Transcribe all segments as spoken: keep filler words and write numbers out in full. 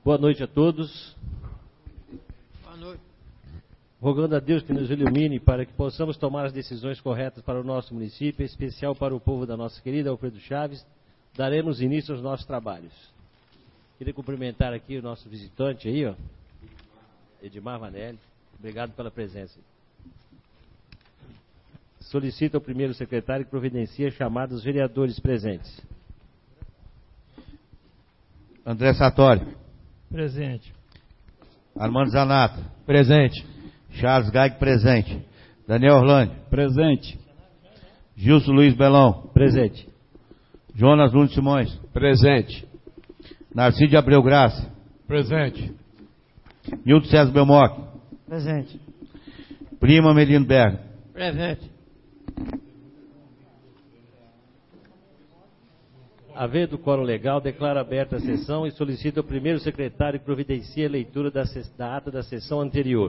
Boa noite a todos. Boa noite. Rogando a Deus que nos ilumine para que possamos tomar as decisões corretas para o nosso município, em especial para o povo da nossa querida Alfredo Chaves, daremos início aos nossos trabalhos. Queria cumprimentar aqui o nosso visitante aí, ó, Edmar Vanelli. Obrigado pela presença. Solicito ao primeiro secretário que providencie a chamada dos vereadores presentes. André Sartori. Presente. Armando Zanato. Presente. Charles Gaig, presente. Daniel Orlando. Presente. Gilson Luiz Belão. Presente. Jonas Nunes Simões. Presente. Narciso Abreu Graça. Presente. Nilton César Belmoc. Presente. Prima Melino Berg. Presente. Havendo quórum legal, declaro aberta a sessão e solicito ao primeiro secretário que providencie a leitura da, da ata da sessão anterior.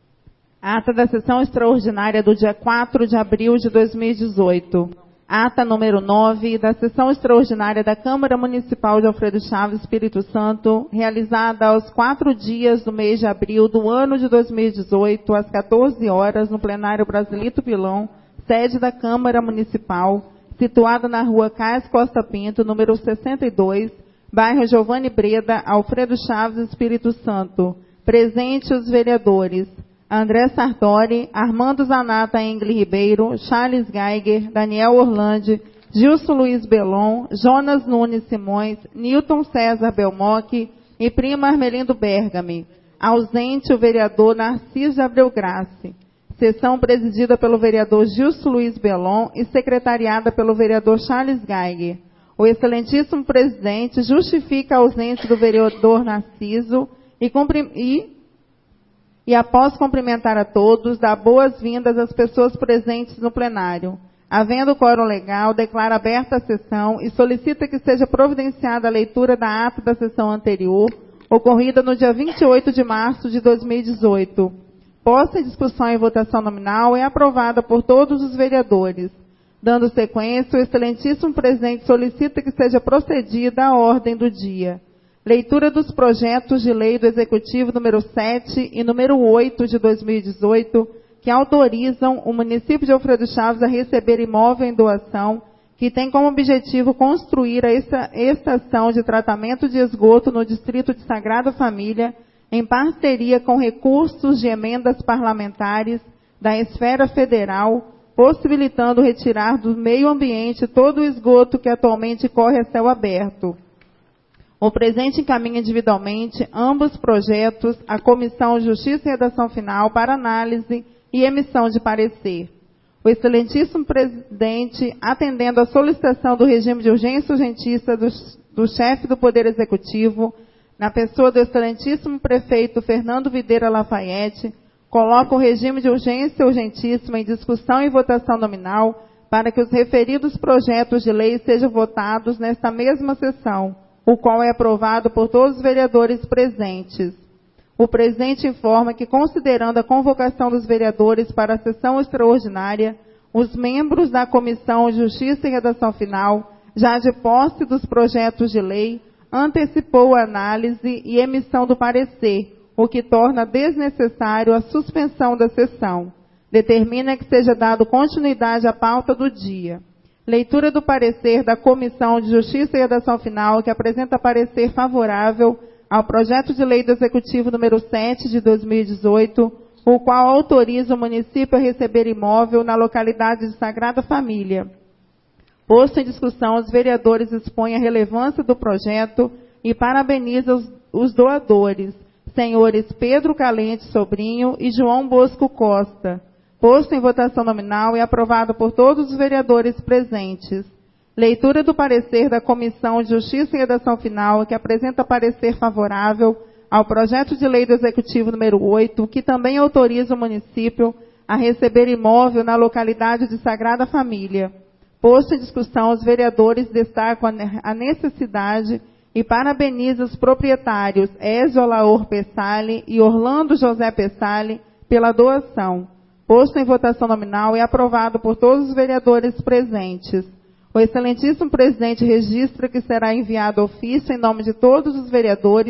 Ata da sessão extraordinária do dia quatro de abril de dois mil e dezoito. Ata número nove da sessão extraordinária da Câmara Municipal de Alfredo Chaves, Espírito Santo, realizada aos quatro dias do mês de abril do ano de dois mil e dezoito, às quatorze horas, no plenário Brasilito Pilão, sede da Câmara Municipal, situada na rua Cais Costa Pinto, número sessenta e dois, bairro Giovanni Breda, Alfredo Chaves, Espírito Santo. Presente os vereadores André Sartori, Armando Zanata Engli Ribeiro, Charles Geiger, Daniel Orlandi, Gilson Luiz Belon, Jonas Nunes Simões, Nilton César Belmoc e prima Armelindo Bergami. Ausente o vereador Narciso Abreu Graça. Sessão presidida pelo vereador Gilson Luiz Belon e secretariada pelo vereador Charles Geiger. O excelentíssimo presidente justifica a ausência do vereador Narciso e, cumpri- e E após cumprimentar a todos, dá boas-vindas às pessoas presentes no plenário. Havendo quórum legal, declara aberta a sessão e solicita que seja providenciada a leitura da ata da sessão anterior, ocorrida no dia vinte e oito de março de dois mil e dezoito. Posta em discussão e votação nominal, é aprovada por todos os vereadores. Dando sequência, o excelentíssimo presidente solicita que seja procedida a ordem do dia. Leitura dos projetos de lei do Executivo número sete e número oito de dois mil e dezoito, que autorizam o município de Alfredo Chaves a receber imóvel em doação, que tem como objetivo construir a estação de tratamento de esgoto no distrito de Sagrada Família, em parceria com recursos de emendas parlamentares da esfera federal, possibilitando retirar do meio ambiente todo o esgoto que atualmente corre a céu aberto. O presente encaminha individualmente ambos projetos à Comissão Justiça e Redação Final para análise e emissão de parecer. O excelentíssimo presidente, atendendo à solicitação do regime de urgência urgentista do, do chefe do Poder Executivo, na pessoa do excelentíssimo prefeito Fernando Videira Lafayette, coloca o regime de urgência urgentíssima em discussão e votação nominal para que os referidos projetos de lei sejam votados nesta mesma sessão, o qual é aprovado por todos os vereadores presentes. O presidente informa que, considerando a convocação dos vereadores para a sessão extraordinária, os membros da Comissão de Justiça e Redação Final, já de posse dos projetos de lei, antecipou a análise e emissão do parecer, o que torna desnecessário a suspensão da sessão. Determina que seja dado continuidade à pauta do dia. Leitura do parecer da Comissão de Justiça e Redação Final, que apresenta parecer favorável ao projeto de lei do Executivo número sete de dois mil e dezoito, o qual autoriza o município a receber imóvel na localidade de Sagrada Família. Posto em discussão, os vereadores expõem a relevância do projeto e parabeniza os, os doadores, senhores Pedro Calente Sobrinho e João Bosco Costa. Posto em votação nominal e aprovado por todos os vereadores presentes. Leitura do parecer da Comissão de Justiça e Redação Final, que apresenta parecer favorável ao projeto de lei do Executivo número oito, que também autoriza o município a receber imóvel na localidade de Sagrada Família. Posto em discussão, os vereadores destacam a necessidade e parabeniza os proprietários Ézio Alaor Pessali e Orlando José Pessali pela doação. Posto em votação nominal e aprovado por todos os vereadores presentes. O excelentíssimo presidente registra que será enviado ofício em nome de todos os vereadores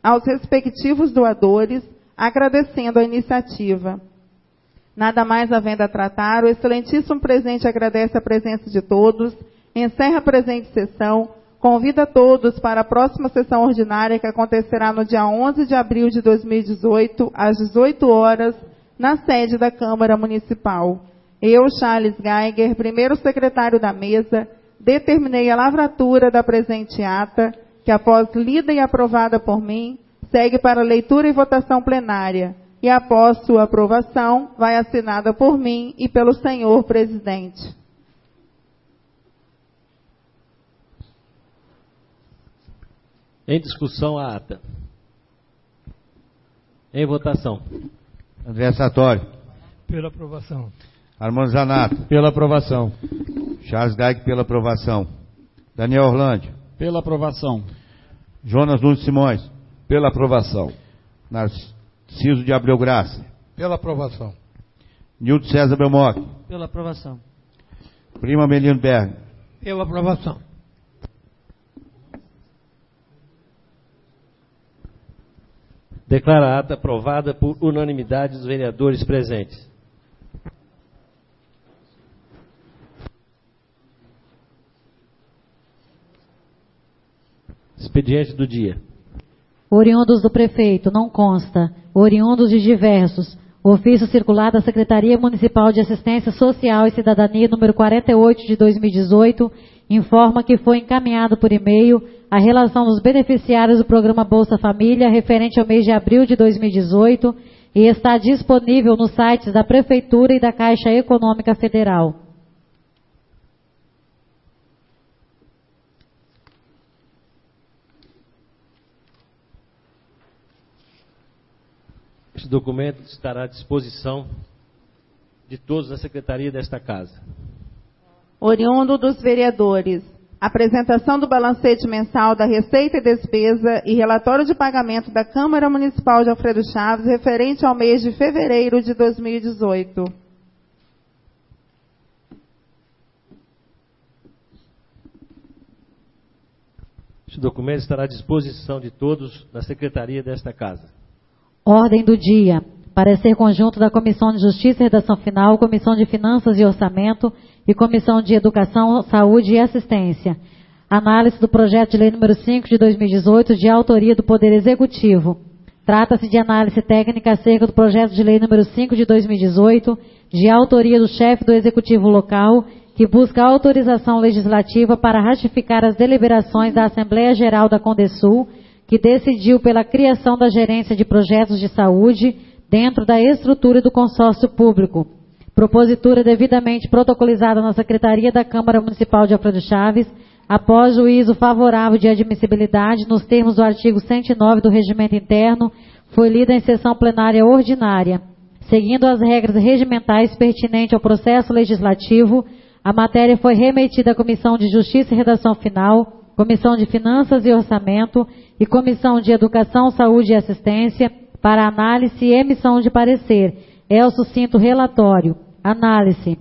aos respectivos doadores, agradecendo a iniciativa. Nada mais havendo a tratar, o excelentíssimo presidente agradece a presença de todos, encerra a presente sessão, convida todos para a próxima sessão ordinária que acontecerá no dia onze de abril de dois mil e dezoito, às dezoito horas, na sede da Câmara Municipal. Eu, Charles Geiger, primeiro secretário da mesa, determinei a lavratura da presente ata, que após lida e aprovada por mim, segue para leitura e votação plenária, e após sua aprovação, vai assinada por mim e pelo senhor presidente. Em discussão a ata. Em votação. André Sartori. Pela aprovação. Armando Zanata. Pela aprovação. Charles Geiger pela aprovação. Daniel Orlando. Pela aprovação. Jonas Nunes Simões. Pela aprovação. Narciso de Abreu Graça. Pela aprovação. Nilton César Belmoc. Pela aprovação. Prima Melino Berg. Pela aprovação. Declara a ata aprovada por unanimidade dos vereadores presentes. Expediente do dia. Oriundos do prefeito, não consta. Oriundos de diversos. Ofício circular da Secretaria Municipal de Assistência Social e Cidadania, número quarenta e oito de dois mil e dezoito, informa que foi encaminhado por e-mail a relação dos beneficiários do programa Bolsa Família referente ao mês de abril de dois mil e dezoito e está disponível nos sites da Prefeitura e da Caixa Econômica Federal. Este documento estará à disposição de todos na secretaria desta casa. Oriundo dos vereadores. Apresentação do balancete mensal da Receita e Despesa e relatório de pagamento da Câmara Municipal de Alfredo Chaves referente ao mês de fevereiro de dois mil e dezoito. Este documento estará à disposição de todos na secretaria desta casa. Ordem do dia. Parecer conjunto da Comissão de Justiça e Redação Final, Comissão de Finanças e Orçamento e Comissão de Educação, Saúde e Assistência. Análise do projeto de lei número cinco de dois mil e dezoito, de autoria do Poder Executivo. Trata-se de análise técnica acerca do projeto de lei número cinco de dois mil e dezoito, de autoria do chefe do Executivo Local, que busca autorização legislativa para ratificar as deliberações da Assembleia Geral da Condesul, que decidiu pela criação da Gerência de Projetos de Saúde dentro da estrutura do consórcio público. Propositura devidamente protocolizada na Secretaria da Câmara Municipal de Alfredo Chaves, após juízo favorável de admissibilidade nos termos do artigo cento e nove do Regimento Interno, foi lida em sessão plenária ordinária. Seguindo as regras regimentais pertinentes ao processo legislativo, a matéria foi remetida à Comissão de Justiça e Redação Final, Comissão de Finanças e Orçamento e Comissão de Educação, Saúde e Assistência para análise e emissão de parecer. É o sucinto relatório. Análise.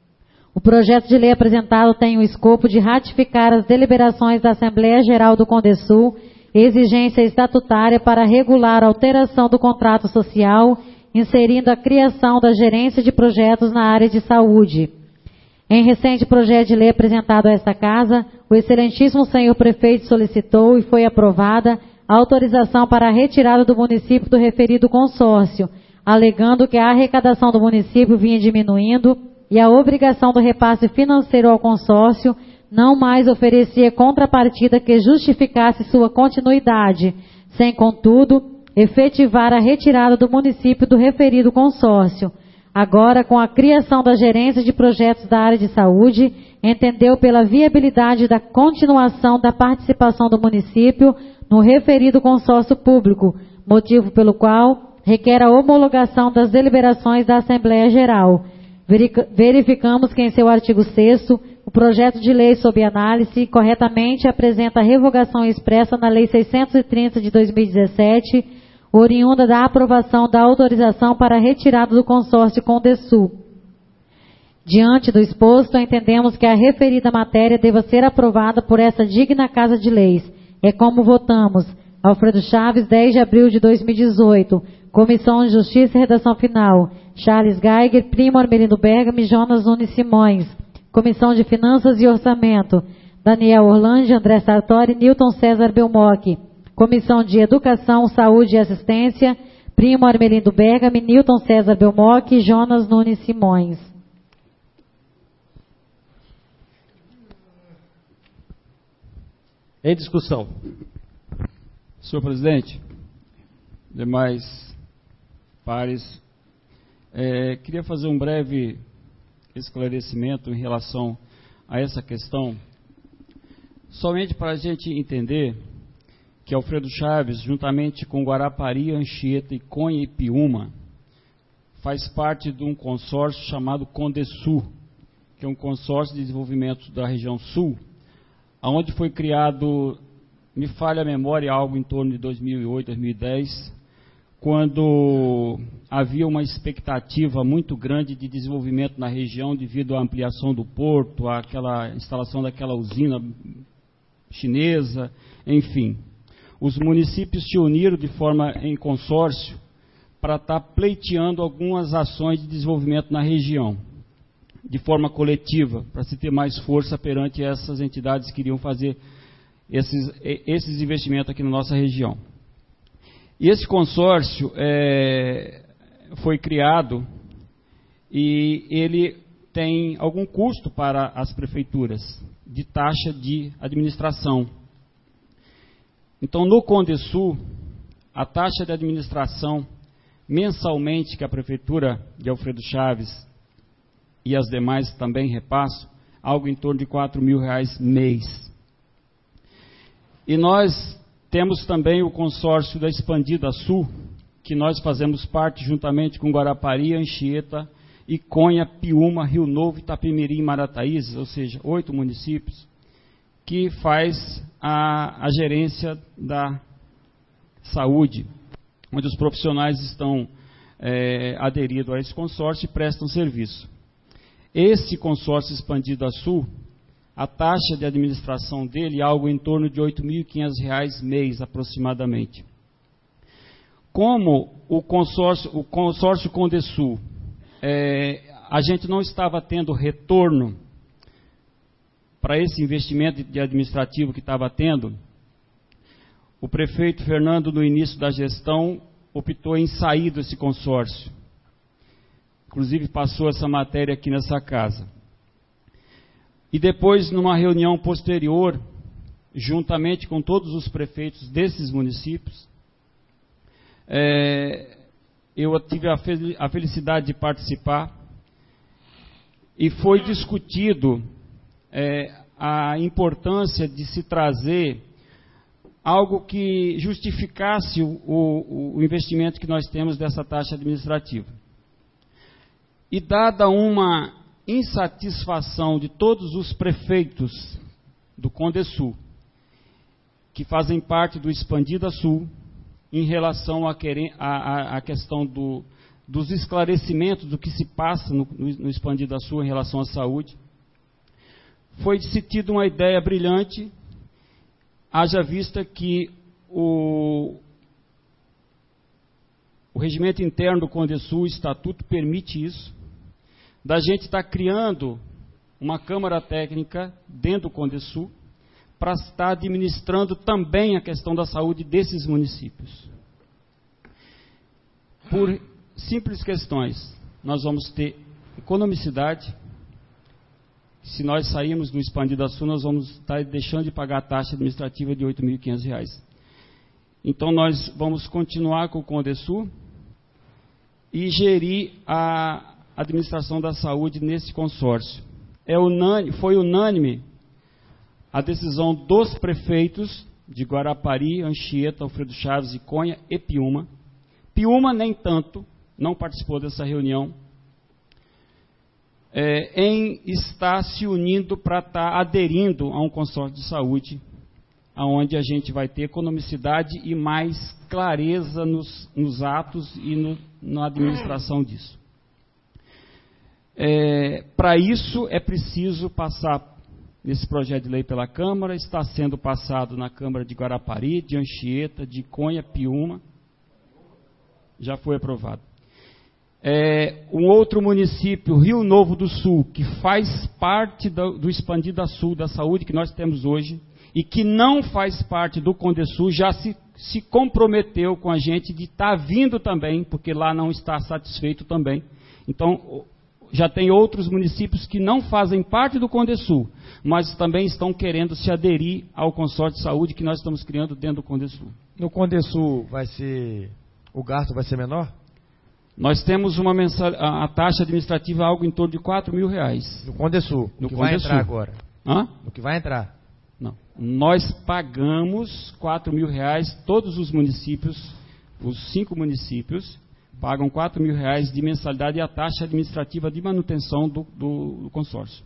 O projeto de lei apresentado tem o escopo de ratificar as deliberações da Assembleia Geral do Condesul, exigência estatutária para regular a alteração do contrato social, inserindo a criação da Gerência de Projetos na área de saúde. Em recente projeto de lei apresentado a esta Casa, o excelentíssimo senhor prefeito solicitou e foi aprovada a autorização para a retirada do município do referido consórcio, alegando que a arrecadação do município vinha diminuindo e a obrigação do repasse financeiro ao consórcio não mais oferecia contrapartida que justificasse sua continuidade, sem, contudo, efetivar a retirada do município do referido consórcio. Agora, com a criação da Gerência de Projetos da área de saúde, entendeu pela viabilidade da continuação da participação do município no referido consórcio público, motivo pelo qual requer a homologação das deliberações da Assembleia Geral. Verificamos que em seu artigo sexto, o projeto de lei sob análise corretamente apresenta a revogação expressa na Lei seiscentos e trinta de dois mil e dezessete, oriunda da aprovação da autorização para a retirada do consórcio Condesul. Diante do exposto, entendemos que a referida matéria deva ser aprovada por essa digna Casa de Leis. É como votamos. Alfredo Chaves, dez de abril de dois mil e dezoito. Comissão de Justiça e Redação Final. Charles Geiger, Primo Armelindo Bergamo e Jonas Nunes Simões. Comissão de Finanças e Orçamento. Daniel Orlandi, André Sartori, Newton César Belmoc. Comissão de Educação, Saúde e Assistência. Primo Armelindo Bergamo, Newton César Belmoc e Jonas Nunes Simões. Em discussão. Senhor presidente, demais pares, é, queria fazer um breve esclarecimento em relação a essa questão, somente para a gente entender que Alfredo Chaves, juntamente com Guarapari, Anchieta, Iconha e Piúma, faz parte de um consórcio chamado Condesul, que é um consórcio de desenvolvimento da região sul, onde foi criado, me falha a memória, algo em torno de dois mil e oito, dois mil e dez, quando havia uma expectativa muito grande de desenvolvimento na região devido à ampliação do porto, àquela instalação daquela usina chinesa, enfim. Os municípios se uniram de forma em consórcio para estar pleiteando algumas ações de desenvolvimento na região, de forma coletiva, para se ter mais força perante essas entidades que iriam fazer esses, esses investimentos aqui na nossa região. E esse consórcio é, foi criado e ele tem algum custo para as prefeituras de taxa de administração. Então, no Condesul, a taxa de administração mensalmente que a prefeitura de Alfredo Chaves e as demais também repassam, algo em torno de quatro mil reais mês. E nós temos também o consórcio da Expandida Sul, que nós fazemos parte juntamente com Guarapari, Anchieta, Iconha, Piúma, Rio Novo, Itapemirim e Marataízes, ou seja, oito municípios, que faz a, a gerência da saúde, onde os profissionais estão é, aderidos a esse consórcio e prestam serviço. Esse consórcio Expandido a Sul, a taxa de administração dele é algo em torno de oito mil e quinhentos reais mês, aproximadamente. Como o consórcio, o consórcio Condesul, é, a gente não estava tendo retorno para esse investimento de administrativo que estava tendo, o prefeito Fernando, no início da gestão, optou em sair desse consórcio. Inclusive passou essa matéria aqui nessa casa. E depois, numa reunião posterior, juntamente com todos os prefeitos desses municípios, é, eu tive a, fel a felicidade de participar e foi discutido é, a importância de se trazer algo que justificasse o, o, o investimento que nós temos dessa taxa administrativa. E dada uma insatisfação de todos os prefeitos do Condesul, que fazem parte do Expandida Sul, em relação à a, a questão do, dos esclarecimentos do que se passa no, no Expandida Sul em relação à saúde, foi se tido uma ideia brilhante, haja vista que o, o regimento interno do Condesul, o estatuto, permite isso, da gente estar criando uma Câmara Técnica dentro do Condesul para estar administrando também a questão da saúde desses municípios. Por simples questões, nós vamos ter economicidade. Se nós sairmos do Expandido Sul, nós vamos estar deixando de pagar a taxa administrativa de oito mil e quinhentos reais. Então, nós vamos continuar com o Condesul e gerir a administração da saúde nesse consórcio. É unânime, foi unânime a decisão dos prefeitos de Guarapari, Anchieta, Alfredo Chaves, Iconha e Piúma. Piúma, nem tanto, não participou dessa reunião, é, em estar se unindo para estar aderindo a um consórcio de saúde, onde a gente vai ter economicidade e mais clareza nos, nos atos e no, na administração disso. É, para isso é preciso passar nesse projeto de lei pela Câmara, está sendo passado na Câmara de Guarapari, de Anchieta, de Conha, Piúma. Já foi aprovado. É, um outro município, Rio Novo do Sul, que faz parte do, do Expandida Sul da Saúde que nós temos hoje, e que não faz parte do Condesul, já se, se comprometeu com a gente de estar vindo também, porque lá não está satisfeito também. Então, já tem outros municípios que não fazem parte do Condesul, mas também estão querendo se aderir ao consórcio de saúde que nós estamos criando dentro do Condesul. No Condesul vai ser, o gasto vai ser menor? Nós temos uma mensal, a, a taxa administrativa algo em torno de quatro mil reais. No Condesul, no que vai entrar agora. Hã? No que vai entrar. Não. Nós pagamos quatro mil reais, todos os municípios, os cinco municípios, pagam quatro mil reais de mensalidade e a taxa administrativa de manutenção do, do, do consórcio.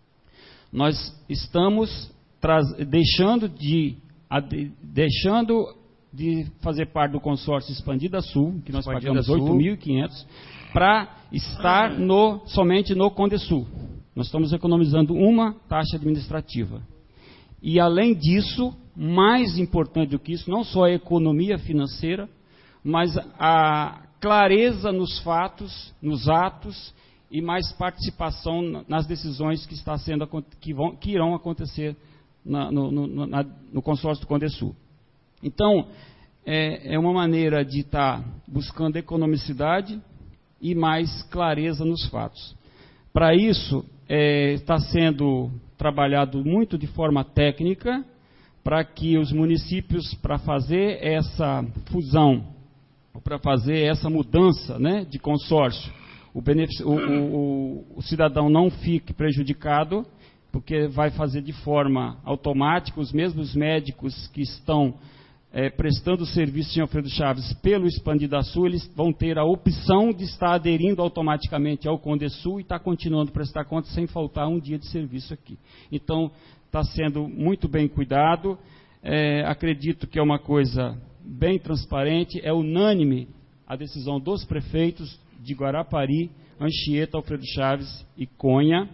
Nós estamos traz, deixando, de, ad, deixando de fazer parte do consórcio Expandida Sul, que nós Expandida pagamos oito mil e quinhentos, para estar no, somente no Condesul. Nós estamos economizando uma taxa administrativa. E, além disso, mais importante do que isso, não só a economia financeira, mas a clareza nos fatos, nos atos, e mais participação nas decisões que, está sendo, que, vão, que irão acontecer na, no, no, na, no consórcio do Condesul. Então, é, é uma maneira de estar buscando economicidade e mais clareza nos fatos. Para isso, é, está sendo trabalhado muito de forma técnica, para que os municípios, para fazer essa fusão, para fazer essa mudança, né, de consórcio, o, o, o, o cidadão não fique prejudicado, porque vai fazer de forma automática, os mesmos médicos que estão é, prestando serviço em Alfredo Chaves pelo Expandida Sul, eles vão ter a opção de estar aderindo automaticamente ao Condesul e estar continuando a prestar conta sem faltar um dia de serviço aqui. Então, está sendo muito bem cuidado, é, acredito que é uma coisa bem transparente, é unânime a decisão dos prefeitos de Guarapari, Anchieta, Alfredo Chaves e Conha,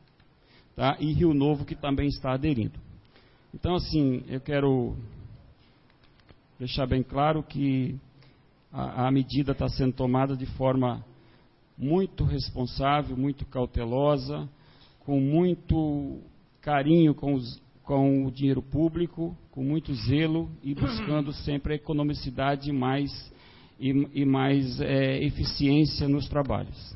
tá? E Rio Novo, que também está aderindo. Então, assim, eu quero deixar bem claro que a, a medida está sendo tomada de forma muito responsável, muito cautelosa, com muito carinho com, os, com o dinheiro público, com muito zelo e buscando sempre a economicidade mais, e, e mais é, eficiência nos trabalhos.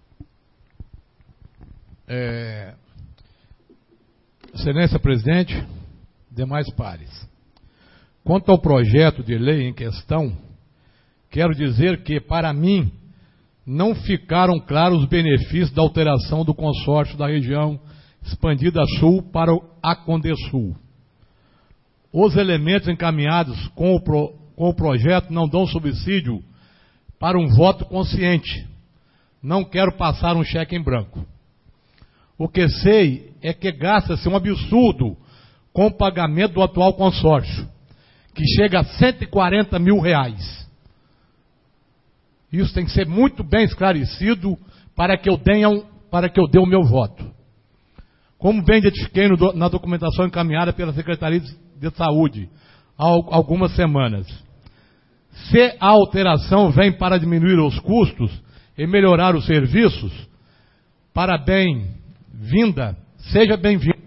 É, Excelência Presidente, demais pares. Quanto ao projeto de lei em questão, quero dizer que, para mim, não ficaram claros os benefícios da alteração do consórcio da região Expandida Sul para o Acondesul. Os elementos encaminhados com o, pro, com o projeto não dão subsídio para um voto consciente. Não quero passar um cheque em branco. O que sei é que gasta-se um absurdo com o pagamento do atual consórcio, que chega a cento e quarenta mil reais. Isso tem que ser muito bem esclarecido para que eu dê, um, para que eu dê o meu voto. Como bem identifiquei no, na documentação encaminhada pela Secretaria de Saúde há algumas semanas, se a alteração vem para diminuir os custos e melhorar os serviços, para bem-vinda, seja bem-vinda.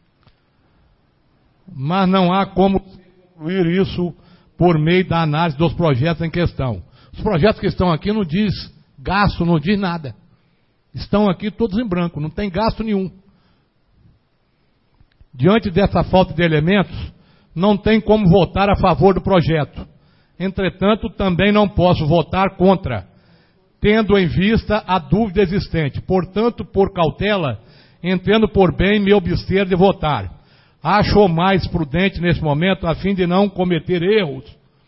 Mas não há como concluir isso por meio da análise dos projetos em questão. Os projetos que estão aqui não diz gasto, não diz nada. Estão aqui todos em branco, não tem gasto nenhum. Diante dessa falta de elementos, não tem como votar a favor do projeto. Entretanto, também não posso votar contra, tendo em vista a dúvida existente. Portanto, por cautela, entendo por bem me abster de votar. Acho mais prudente nesse momento, a fim de não cometer erros.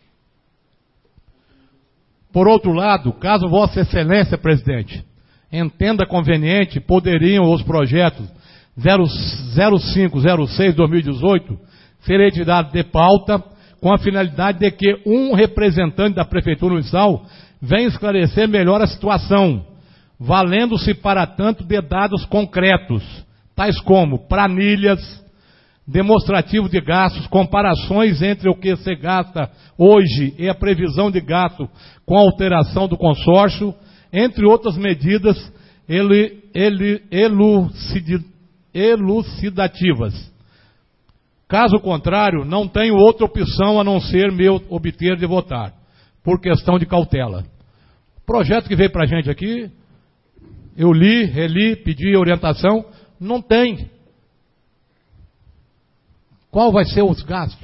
Por outro lado, caso Vossa Excelência, Presidente, entenda conveniente, poderiam os projetos zero cinco zero seis barra dois mil e dezoito serem retirados de pauta, com a finalidade de que um representante da Prefeitura Municipal venha esclarecer melhor a situação, valendo-se para tanto de dados concretos, tais como planilhas, demonstrativo de gastos, comparações entre o que se gasta hoje e a previsão de gasto com a alteração do consórcio, entre outras medidas ele, ele, elucid, elucidativas. Caso contrário, não tenho outra opção a não ser me obter de votar, por questão de cautela. O projeto que veio para a gente aqui, eu li, reli, pedi orientação, não tem. Qual vai ser os gastos?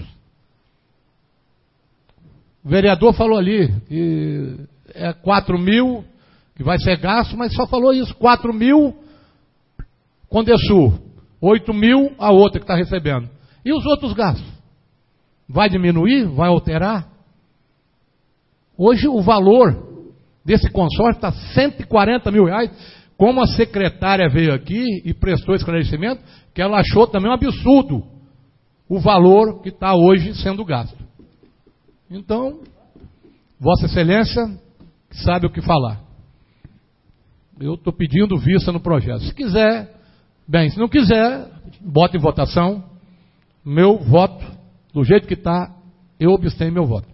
O vereador falou ali, que é quatro mil que vai ser gasto, mas só falou isso, quatro mil com Condesul, oito mil a outra que está recebendo. E os outros gastos? Vai diminuir? Vai alterar? Hoje o valor desse consórcio está cento e quarenta mil reais, como a secretária veio aqui e prestou esclarecimento, que ela achou também um absurdo o valor que está hoje sendo gasto. Então, Vossa Excelência sabe o que falar. Eu estou pedindo vista no projeto. Se quiser, bem, se não quiser, bota em votação. Meu voto, do jeito que está, eu abstenho meu voto.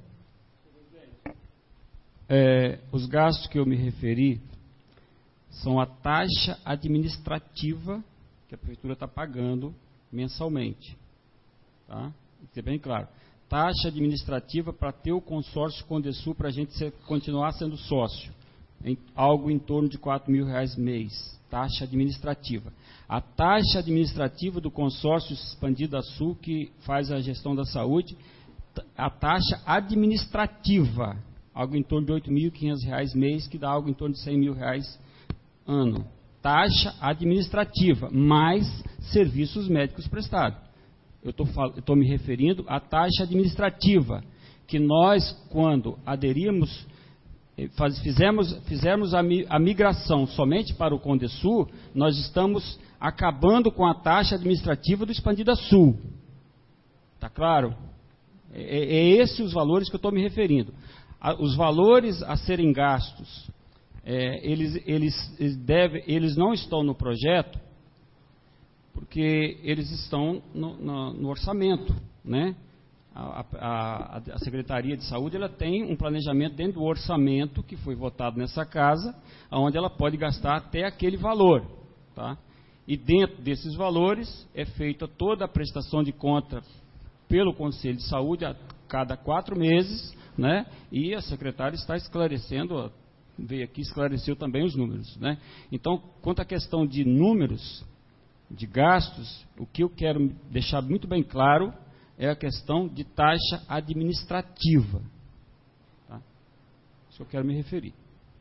É, os gastos que eu me referi são a taxa administrativa que a prefeitura está pagando mensalmente. Tá? Isso é bem claro. Taxa administrativa para ter o consórcio Condesul para a gente ser, continuar sendo sócio. Em, algo em torno de quatro mil reais mês. Taxa administrativa. A taxa administrativa do consórcio Expandida Sul, que faz a gestão da saúde, a taxa administrativa, algo em torno de oito mil e quinhentos reais mês, que dá algo em torno de cem mil reais ano. Taxa administrativa, mais serviços médicos prestados. Eu estou me referindo à taxa administrativa, que nós, quando aderimos, faz, fizemos, fizemos a, a migração somente para o Condesul, nós estamos acabando com a taxa administrativa do Expandida Sul. Está claro? É, é esses os valores que eu estou me referindo. A, os valores a serem gastos, é, eles, eles, eles, deve, eles não estão no projeto, porque eles estão no, no, no orçamento, né? A, a, a Secretaria de Saúde ela tem um planejamento dentro do orçamento que foi votado nessa casa, onde ela pode gastar até aquele valor. Tá? E dentro desses valores é feita toda a prestação de conta pelo Conselho de Saúde a cada quatro meses, né? E a secretária está esclarecendo, veio aqui e esclareceu também os números. Né? Então, quanto à questão de números, de gastos, o que eu quero deixar muito bem claro é a questão de taxa administrativa. Tá? Isso que eu quero me referir.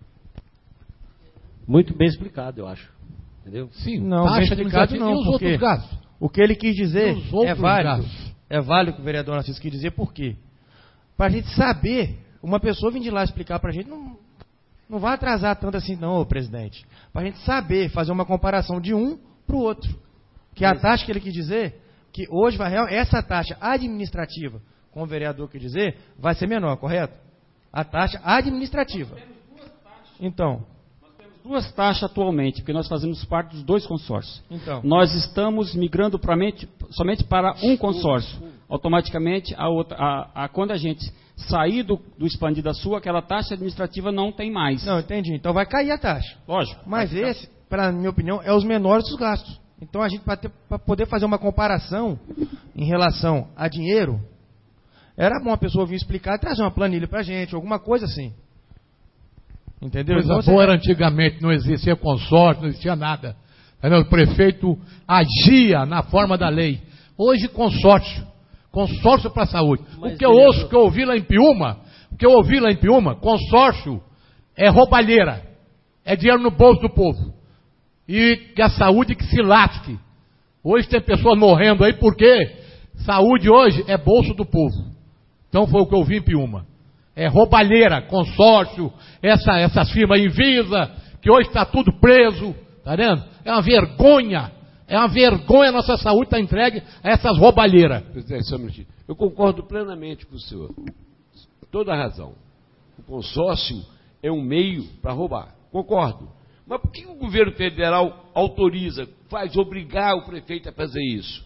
Muito bem explicado, eu acho. Entendeu? Sim, não, taxa administrativa não, e os porque outros gastos? O que ele quis dizer é válido. Gastos? É válido o que o vereador Narciso quis dizer, por quê? Para a gente saber, uma pessoa vir de lá explicar para a gente, não, não vai atrasar tanto assim não, ô presidente. Para a gente saber, fazer uma comparação de um para o outro. Que a taxa que ele quis dizer, que hoje vai essa taxa administrativa, como o vereador quer dizer, vai ser menor, correto? A taxa administrativa. Nós temos duas taxas. Então. Nós temos duas taxas atualmente, porque nós fazemos parte dos dois consórcios. Então. Nós estamos migrando pra mente, somente para um consórcio. Automaticamente, a outra, a, a, quando a gente sair do, do Expandida Sul, aquela taxa administrativa não tem mais. Não, entendi. Então vai cair a taxa. Lógico. Mas esse, para minha opinião, é os menores dos gastos. Então, a gente, para poder fazer uma comparação em relação a dinheiro, era bom a pessoa vir explicar e trazer uma planilha para a gente, alguma coisa assim. Entendeu? Coisa então, boa era antigamente, não existia consórcio, não existia nada. O prefeito agia na forma da lei. Hoje, consórcio. Consórcio para a saúde. Mas, o que eu vereador... ouço, o que eu ouvi lá em Piúma, o que eu ouvi lá em Piúma, consórcio é roubalheira. É dinheiro no bolso do povo. E que a saúde que se lasque. Hoje tem pessoas morrendo aí porque saúde hoje é bolso do povo. Então foi o que eu vi em Piúma. É roubalheira, consórcio, essa, essas firmas Invisa, que hoje está tudo preso. Está vendo? É uma vergonha. É uma vergonha a nossa saúde estar tá entregue a essas roubalheiras. Presidente, só um minutinho. Eu concordo plenamente com o senhor. Toda a razão. O consórcio é um meio para roubar. Concordo. Mas por que o governo federal autoriza, faz obrigar o prefeito a fazer isso?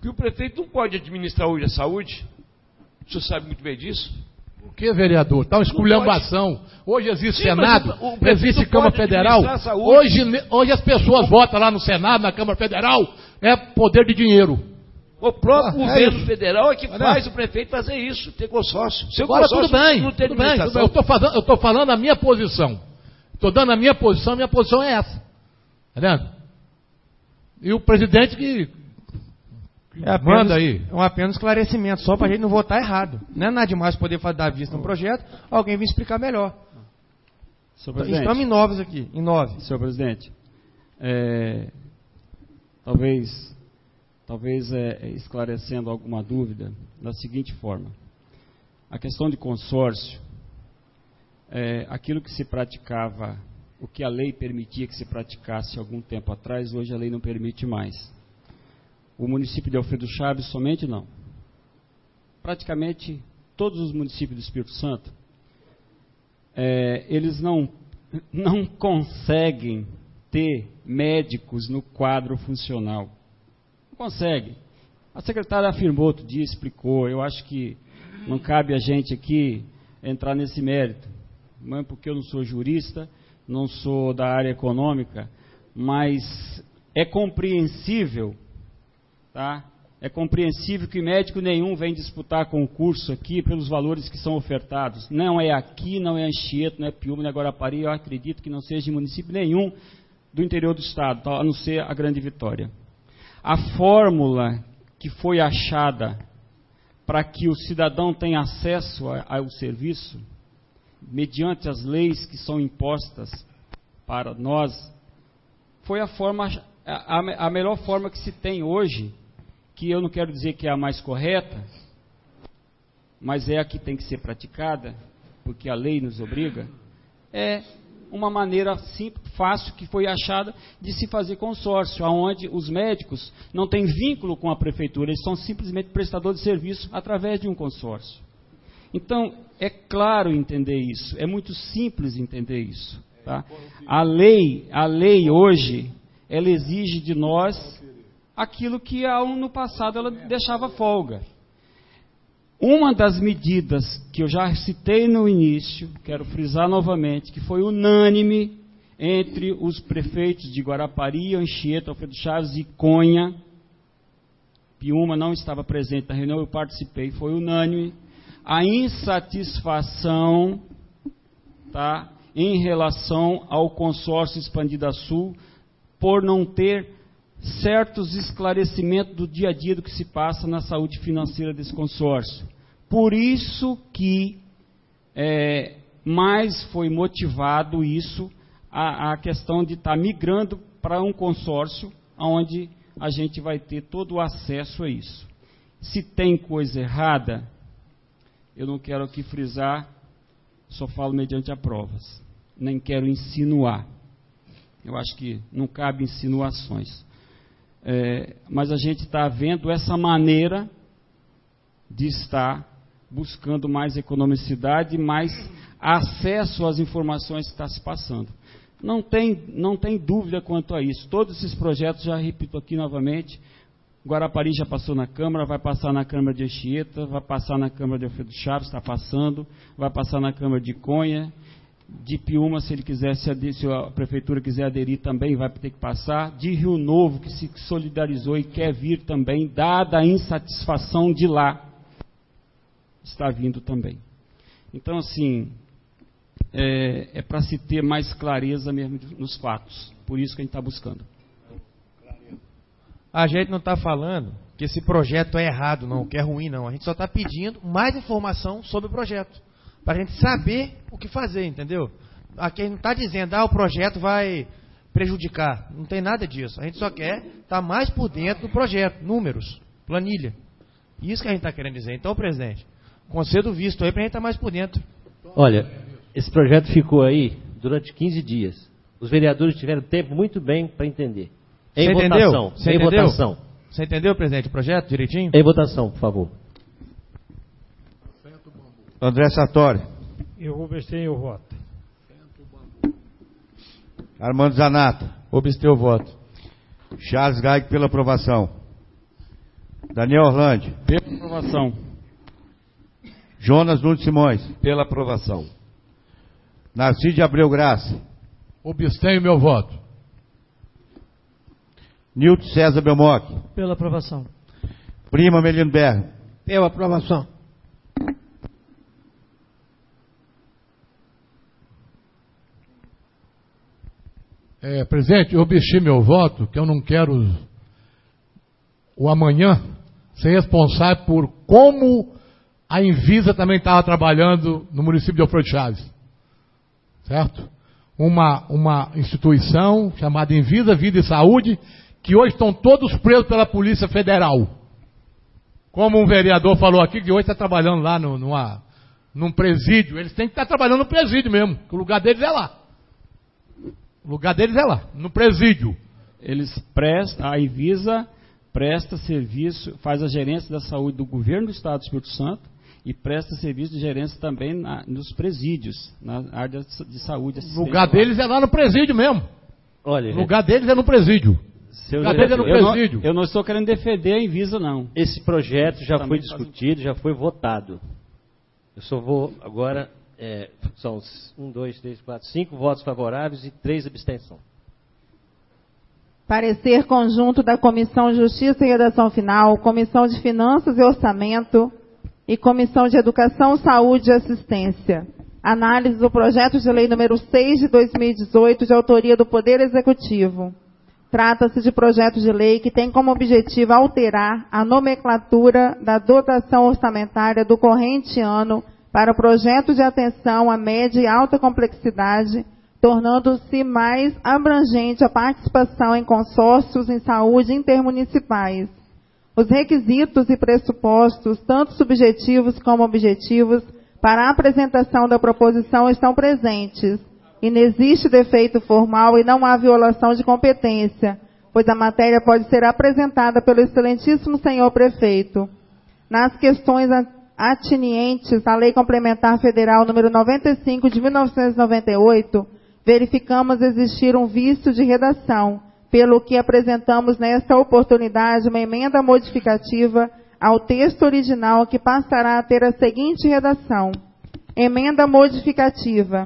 que o prefeito não pode administrar hoje a saúde. O senhor sabe muito bem disso. Por que, vereador? Está uma esculhambação. Hoje existe Sim, Senado, o, o existe Câmara Federal. Hoje, hoje as pessoas votam lá no Senado, na Câmara Federal, é poder de dinheiro. O próprio Ah, é governo isso. federal é que Olha. faz o prefeito fazer isso, ter consórcio. Seu Agora consórcio tudo bem, não tem tudo bem. administração. Eu estou falando, eu estou falando a minha posição. Estou dando a minha posição, minha posição é essa. Tá vendo? E o presidente que, que É apenas, manda aí. é um apenas esclarecimento, só para a gente não votar errado. Não é nada demais poder fazer, dar vista no projeto, alguém vir explicar melhor. Senhor presidente, Estamos em nove aqui, em nove. senhor presidente, é, talvez, talvez é, esclarecendo alguma dúvida da seguinte forma. A questão de consórcio, é, aquilo que se praticava, o que a lei permitia que se praticasse algum tempo atrás, hoje a lei não permite mais. O município de Alfredo Chaves somente não. Praticamente todos os municípios do Espírito Santo, é, eles não, não conseguem ter médicos no quadro funcional. Não conseguem. A secretária afirmou outro dia, explicou, eu acho que não cabe a gente aqui entrar nesse mérito, não é porque eu não sou jurista, não sou da área econômica, mas é compreensível, tá? É compreensível que médico nenhum vem disputar concurso aqui pelos valores que são ofertados. Não é aqui, não é Anchieta, não é Piúma, não é Guarapari, eu acredito que não seja em município nenhum do interior do estado, a não ser a Grande Vitória. A fórmula que foi achada para que o cidadão tenha acesso ao serviço, mediante as leis que são impostas para nós, foi a forma, a, a melhor forma que se tem hoje, que eu não quero dizer que é a mais correta, mas é a que tem que ser praticada, porque a lei nos obriga, é uma maneira simples, fácil, que foi achada de se fazer consórcio, onde os médicos não têm vínculo com a prefeitura, eles são simplesmente prestadores de serviço através de um consórcio. Então, é claro entender isso, é muito simples entender isso. Tá? A lei, a lei hoje, ela exige de nós aquilo que no passado ela deixava folga. Uma das medidas que eu já citei no início, quero frisar novamente, que foi unânime entre os prefeitos de Guarapari, Anchieta, Alfredo Chaves e Conha, Piúma não estava presente na reunião, eu participei, foi unânime, a insatisfação, tá, em relação ao consórcio Expandida Sul, por não ter certos esclarecimentos do dia a dia do que se passa na saúde financeira desse consórcio. Por isso que é, mais foi motivado isso, a, a questão de estar tá migrando para um consórcio, onde a gente vai ter todo o acesso a isso. Se tem coisa errada, eu não quero aqui frisar, só falo mediante a provas, nem quero insinuar. Eu acho que não cabe insinuações. É, mas a gente está vendo essa maneira de estar buscando mais economicidade, mais acesso às informações que está se passando. Não tem, não tem dúvida quanto a isso. Todos esses projetos, já repito aqui novamente, Guarapari já passou na Câmara, vai passar na Câmara de Anchieta, vai passar na Câmara de Alfredo Chaves, está passando, vai passar na Câmara de Conha, de Piúma, se ele quiser, se a, se a Prefeitura quiser aderir também, vai ter que passar, de Rio Novo, que se solidarizou e quer vir também, dada a insatisfação de lá, está vindo também. Então, assim, é, é para se ter mais clareza mesmo nos fatos, por isso que a gente está buscando. A gente não está falando que esse projeto é errado, não, que é ruim, não. A gente só está pedindo mais informação sobre o projeto, para a gente saber o que fazer, entendeu? Aqui a gente não está dizendo, ah, o projeto vai prejudicar. Não tem nada disso. A gente só quer estar tá mais por dentro do projeto, números, planilha. Isso que a gente está querendo dizer. Então, presidente, concedo o visto aí para a gente estar tá mais por dentro. Olha, esse projeto ficou aí durante quinze dias. Os vereadores tiveram tempo muito bem para entender. Em Você votação. entendeu? Você em entendeu? votação. Você entendeu, presidente, o projeto direitinho? Em votação, por favor. André Sartori. Eu obstei o voto. Armando Zanata. Obstei o voto. Charles Gag pela aprovação. Daniel Orlandi. Pela aprovação. Jonas Nunes Simões. Pela aprovação. Narciso de Abreu Graça. Obstenho meu voto. Nilton César Belmoc. Pela aprovação. Prima Melino Berga. Pela aprovação. É, presidente, eu obsti meu voto, que eu não quero o amanhã ser responsável por como a Invisa também estava trabalhando no município de Alfredo Chaves. Certo? Uma, uma instituição chamada Invisa Vida e Saúde, que hoje estão todos presos pela Polícia Federal. Como um vereador falou aqui, que hoje está trabalhando lá no, numa, num presídio. Eles têm que estar trabalhando no presídio mesmo, que o lugar deles é lá. O lugar deles é lá, no presídio. Eles prestam, a Invisa presta serviço, faz a gerência da saúde do governo do Estado do Espírito Santo e presta serviço de gerência também na, nos presídios, na área de saúde. O lugar deles é lá no presídio mesmo. Olha, o lugar deles é no presídio. O lugar deles é no presídio. Eu não, eu não estou querendo defender a Invisa, não. Esse projeto já também foi discutido, um... já foi votado. Eu só vou agora... É, são um, dois, três, quatro, cinco votos favoráveis e três abstenções. Parecer conjunto da Comissão de Justiça e Redação Final, Comissão de Finanças e Orçamento e Comissão de Educação, Saúde e Assistência. Análise do projeto de lei número seis de dois mil e dezoito, de autoria do Poder Executivo. Trata-se de projeto de lei que tem como objetivo alterar a nomenclatura da dotação orçamentária do corrente ano para o projeto de atenção à média e alta complexidade, tornando-se mais abrangente a participação em consórcios em saúde intermunicipais. Os requisitos e pressupostos, tanto subjetivos como objetivos, para a apresentação da proposição estão presentes, e não existe defeito formal e não há violação de competência, pois a matéria pode ser apresentada pelo excelentíssimo senhor prefeito. Nas questões atinientes à Lei Complementar Federal número noventa e cinco de mil novecentos e noventa e oito, verificamos existir um vício de redação, pelo que apresentamos nesta oportunidade uma emenda modificativa ao texto original que passará a ter a seguinte redação. Emenda modificativa.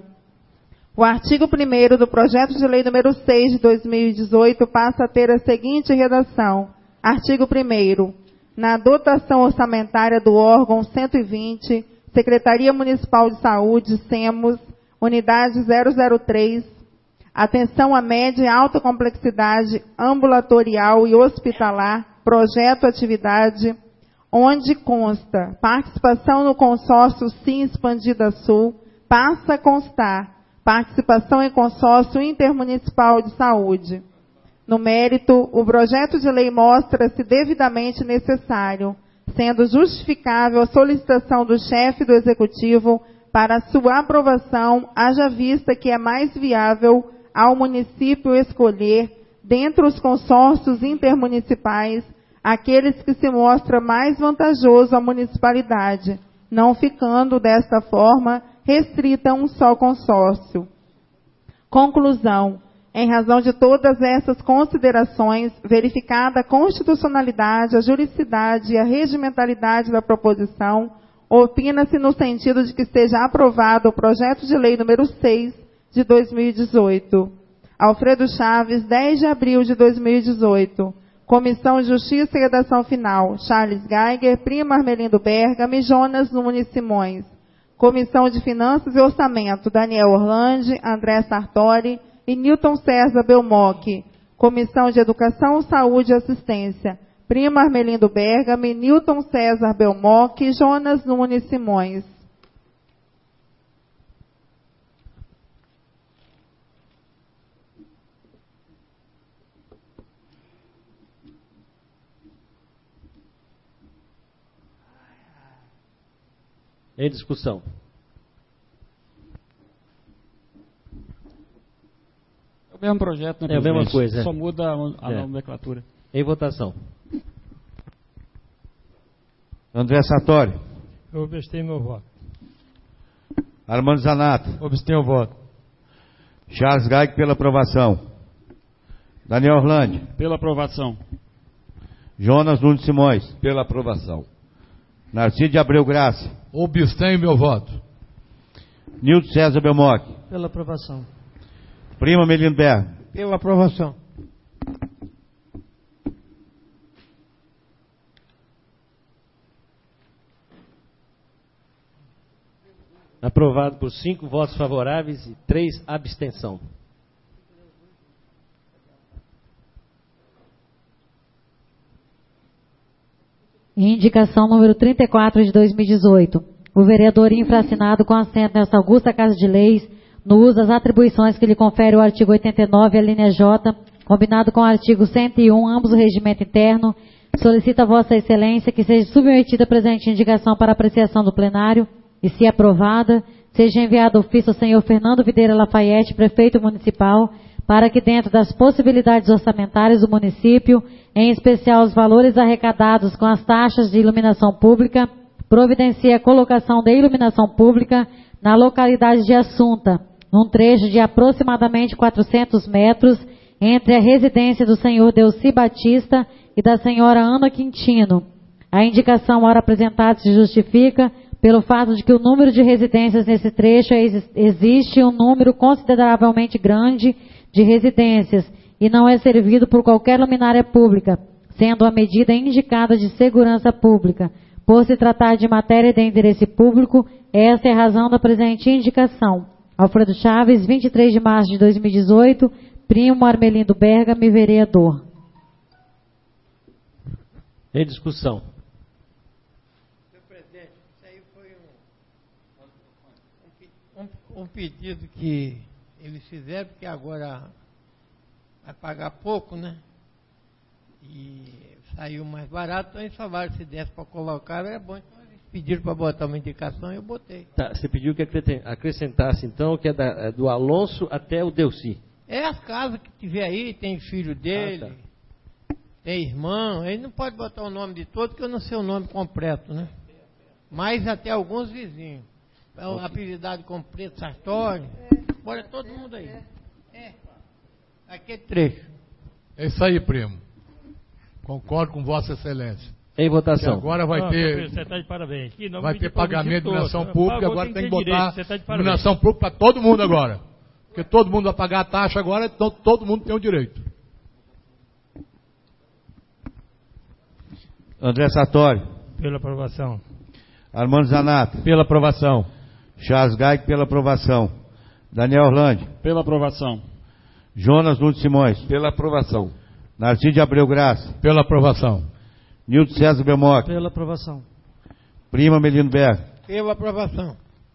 O artigo primeiro do projeto de lei número seis de dois mil e dezoito passa a ter a seguinte redação. Artigo primeiro. Na dotação orçamentária do órgão cento e vinte, Secretaria Municipal de Saúde, SEMOS, unidade zero zero três, atenção à média e alta complexidade ambulatorial e hospitalar, projeto atividade, onde consta participação no consórcio Sim Expandida Sul, passa a constar participação em consórcio intermunicipal de saúde. No mérito, o projeto de lei mostra-se devidamente necessário, sendo justificável a solicitação do chefe do Executivo para sua aprovação, haja vista que é mais viável ao município escolher, dentre os consórcios intermunicipais, aqueles que se mostra mais vantajoso à municipalidade, não ficando, desta forma, restrita a um só consórcio. Conclusão. Em razão de todas essas considerações, verificada a constitucionalidade, a juridicidade e a regimentalidade da proposição, opina-se no sentido de que seja aprovado o projeto de lei número seis de dois mil e dezoito. Alfredo Chaves, dez de abril de dois mil e dezoito. Comissão de Justiça e Redação Final, Charles Geiger, Prima Armelindo Bergamo e Jonas Nunes Simões. Comissão de Finanças e Orçamento, Daniel Orlandi, André Sartori e Nilton César Belmoc. Comissão de Educação, Saúde e Assistência, Prima Armelindo Bergamo e Nilton César Belmoc e Jonas Nunes Simões. Em discussão. É o mesmo projeto, né, é a mesma coisa. Só muda a, a é. nomenclatura. Em votação. André Sartori. Eu obstei meu voto. Armando Zanato. Obstei o voto. Charles Geiger pela aprovação. Daniel Orlandi. Pela aprovação. Jonas Nunes Simões. Pela aprovação. Narciso de Abreu Graça. Obstenho meu voto. Nilton César Belmonte. Pela aprovação. Prima Melino Berga. Pela aprovação. Aprovado por cinco votos favoráveis e três abstenção. Indicação número trinta e quatro de dois mil e dezoito. O vereador infracinado com assento nesta augusta Casa de Leis, no uso das atribuições que lhe confere o artigo oitenta e nove, a linha J, combinado com o artigo cento e um, ambos o regimento interno, solicita a Vossa Excelência que seja submetida a presente indicação para apreciação do plenário e, se aprovada, seja enviado ofício ao senhor Fernando Videira Lafayette, prefeito municipal, para que, dentro das possibilidades orçamentárias do município, em especial os valores arrecadados com as taxas de iluminação pública, providencie a colocação de iluminação pública na localidade de Assunta, num trecho de aproximadamente quatrocentos metros, entre a residência do senhor Delci Batista e da senhora Ana Quintino. A indicação, ora apresentada, se justifica pelo fato de que o número de residências nesse trecho existe um número consideravelmente grande de residências e não é servido por qualquer luminária pública, sendo a medida indicada de segurança pública. Por se tratar de matéria de interesse público, essa é a razão da presente indicação. Alfredo Chaves, vinte e três de março de dois mil e dezoito, primo Armelindo Bergami, vereador. Em discussão. Senhor presidente, isso aí foi um, um, um pedido que eles fizeram, porque agora vai pagar pouco, né? E saiu mais barato, então eles falaram que se desse para colocar, era bom. Então eles pediram para botar uma indicação e eu botei. Tá, você pediu que acrescentasse, então, que é, da, é do Alonso até o Delci. É as casas que tiver aí, tem filho dele, ah, tá. Tem irmão, ele não pode botar o nome de todo, porque eu não sei o nome completo, né? Mas até alguns vizinhos. É okay. Apelidado com Preto Sartori. É. Bora todo mundo aí. É. é. Aquele trecho. É isso aí, primo. Concordo com Vossa Excelência. Em votação. Que agora vai não, ter. Você está de parabéns. Não vai ter pagamento de iluminação pública, agora tem que botar tá iluminação pública para todo mundo agora. Porque todo mundo vai pagar a taxa agora, então todo mundo tem o direito. André Sartori. Pela aprovação. Armando Zanata. Pela aprovação. Charles Gaig, pela aprovação. Daniel Orlandi. Pela aprovação. Jonas Nunes Simões. Pela aprovação. Narciso de Abreu Graça. Pela aprovação. Nilton César Belmonte. Pela aprovação. Prima Melino Berga. Pela aprovação.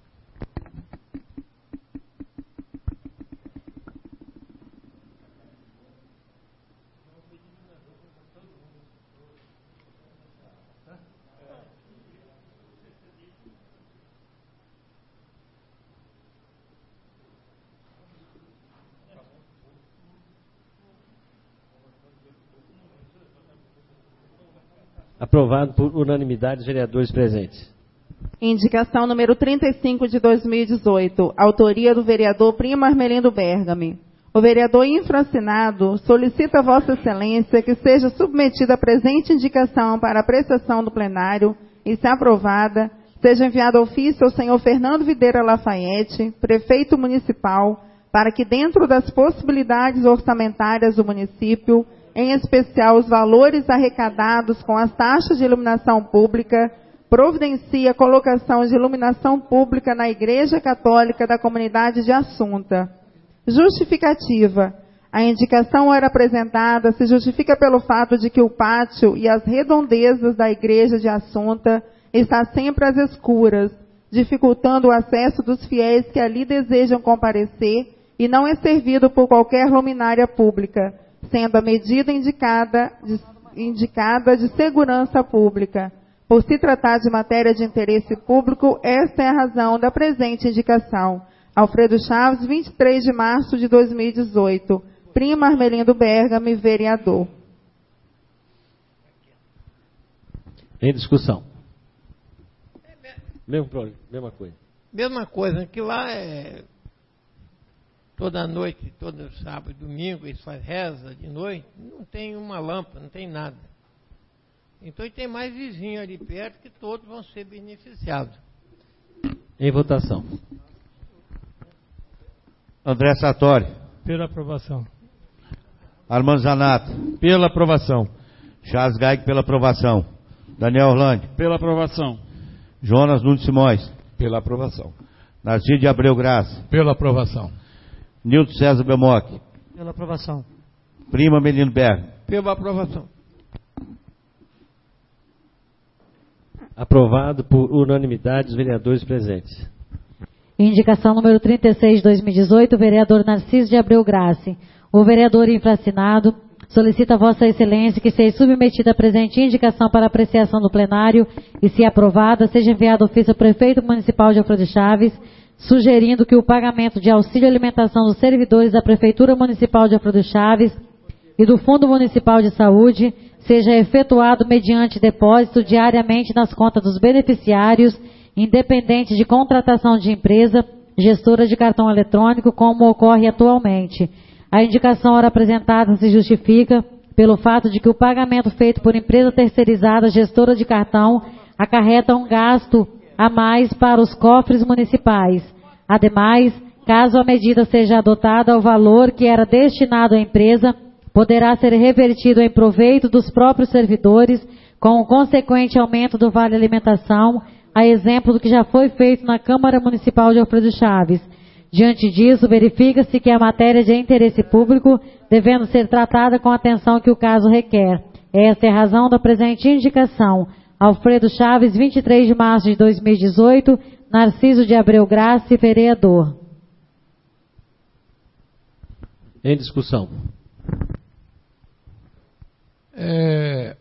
Aprovado por unanimidade dos vereadores presentes. Indicação número trinta e cinco de dois mil e dezoito. Autoria do vereador Primo Armelindo Bergami. O vereador infracinado solicita a Vossa Excelência que seja submetida a presente indicação para apreciação do plenário e, se aprovada, seja enviado ofício ao senhor Fernando Videira Lafayette, prefeito municipal, para que, dentro das possibilidades orçamentárias do município, em especial os valores arrecadados com as taxas de iluminação pública, providencie a colocação de iluminação pública na Igreja Católica da Comunidade de Assunta. Justificativa. A indicação era apresentada se justifica pelo fato de que o pátio e as redondezas da Igreja de Assunta está sempre às escuras, dificultando o acesso dos fiéis que ali desejam comparecer e não é servido por qualquer luminária pública, sendo a medida indicada de, indicada de segurança pública. Por se tratar de matéria de interesse público, esta é a razão da presente indicação. Alfredo Chaves, vinte e três de março de dois mil e dezoito. Primo Armelindo Bergami, vereador. Em discussão. Mesmo problema, mesma coisa. Mesma coisa, que lá é toda noite, todo sábado e domingo, eles fazem reza de noite, não tem uma lâmpada, não tem nada. Então tem mais vizinhos ali perto que todos vão ser beneficiados. Em votação. André Sartori. Pela aprovação. Armando Zanato. Pela aprovação. Charles Gaig pela aprovação. Daniel Orlando. Pela aprovação. Jonas Nunes Simões. Pela aprovação. Narciso de Abreu Graça. Pela aprovação. Nilton César Belmoc. Pela aprovação. Prima Melino Berg. Pela aprovação. Aprovado por unanimidade dos vereadores presentes. Indicação número trinta e seis de dois mil e dezoito, vereador Narciso de Abreu Graça. O vereador infracinado solicita a Vossa Excelência que seja submetida a presente indicação para apreciação do plenário e, se aprovada, seja enviado ofício ao prefeito municipal de Alfredo Chaves, sugerindo que o pagamento de auxílio alimentação dos servidores da Prefeitura Municipal de Alfredo Chaves e do Fundo Municipal de Saúde seja efetuado mediante depósito diariamente nas contas dos beneficiários, independente de contratação de empresa gestora de cartão eletrônico, como ocorre atualmente. A indicação ora apresentada se justifica pelo fato de que o pagamento feito por empresa terceirizada gestora de cartão acarreta um gasto a mais para os cofres municipais. Ademais, caso a medida seja adotada, o valor que era destinado à empresa poderá ser revertido em proveito dos próprios servidores, com o consequente aumento do vale alimentação, a exemplo do que já foi feito na Câmara Municipal de Alfredo Chaves. Diante disso, verifica-se que a matéria de interesse público, devendo ser tratada com a atenção que o caso requer. Esta é a razão da presente indicação. Alfredo Chaves, vinte e três de março de dois mil e dezoito, Narciso de Abreu Graça, vereador. Em discussão. É,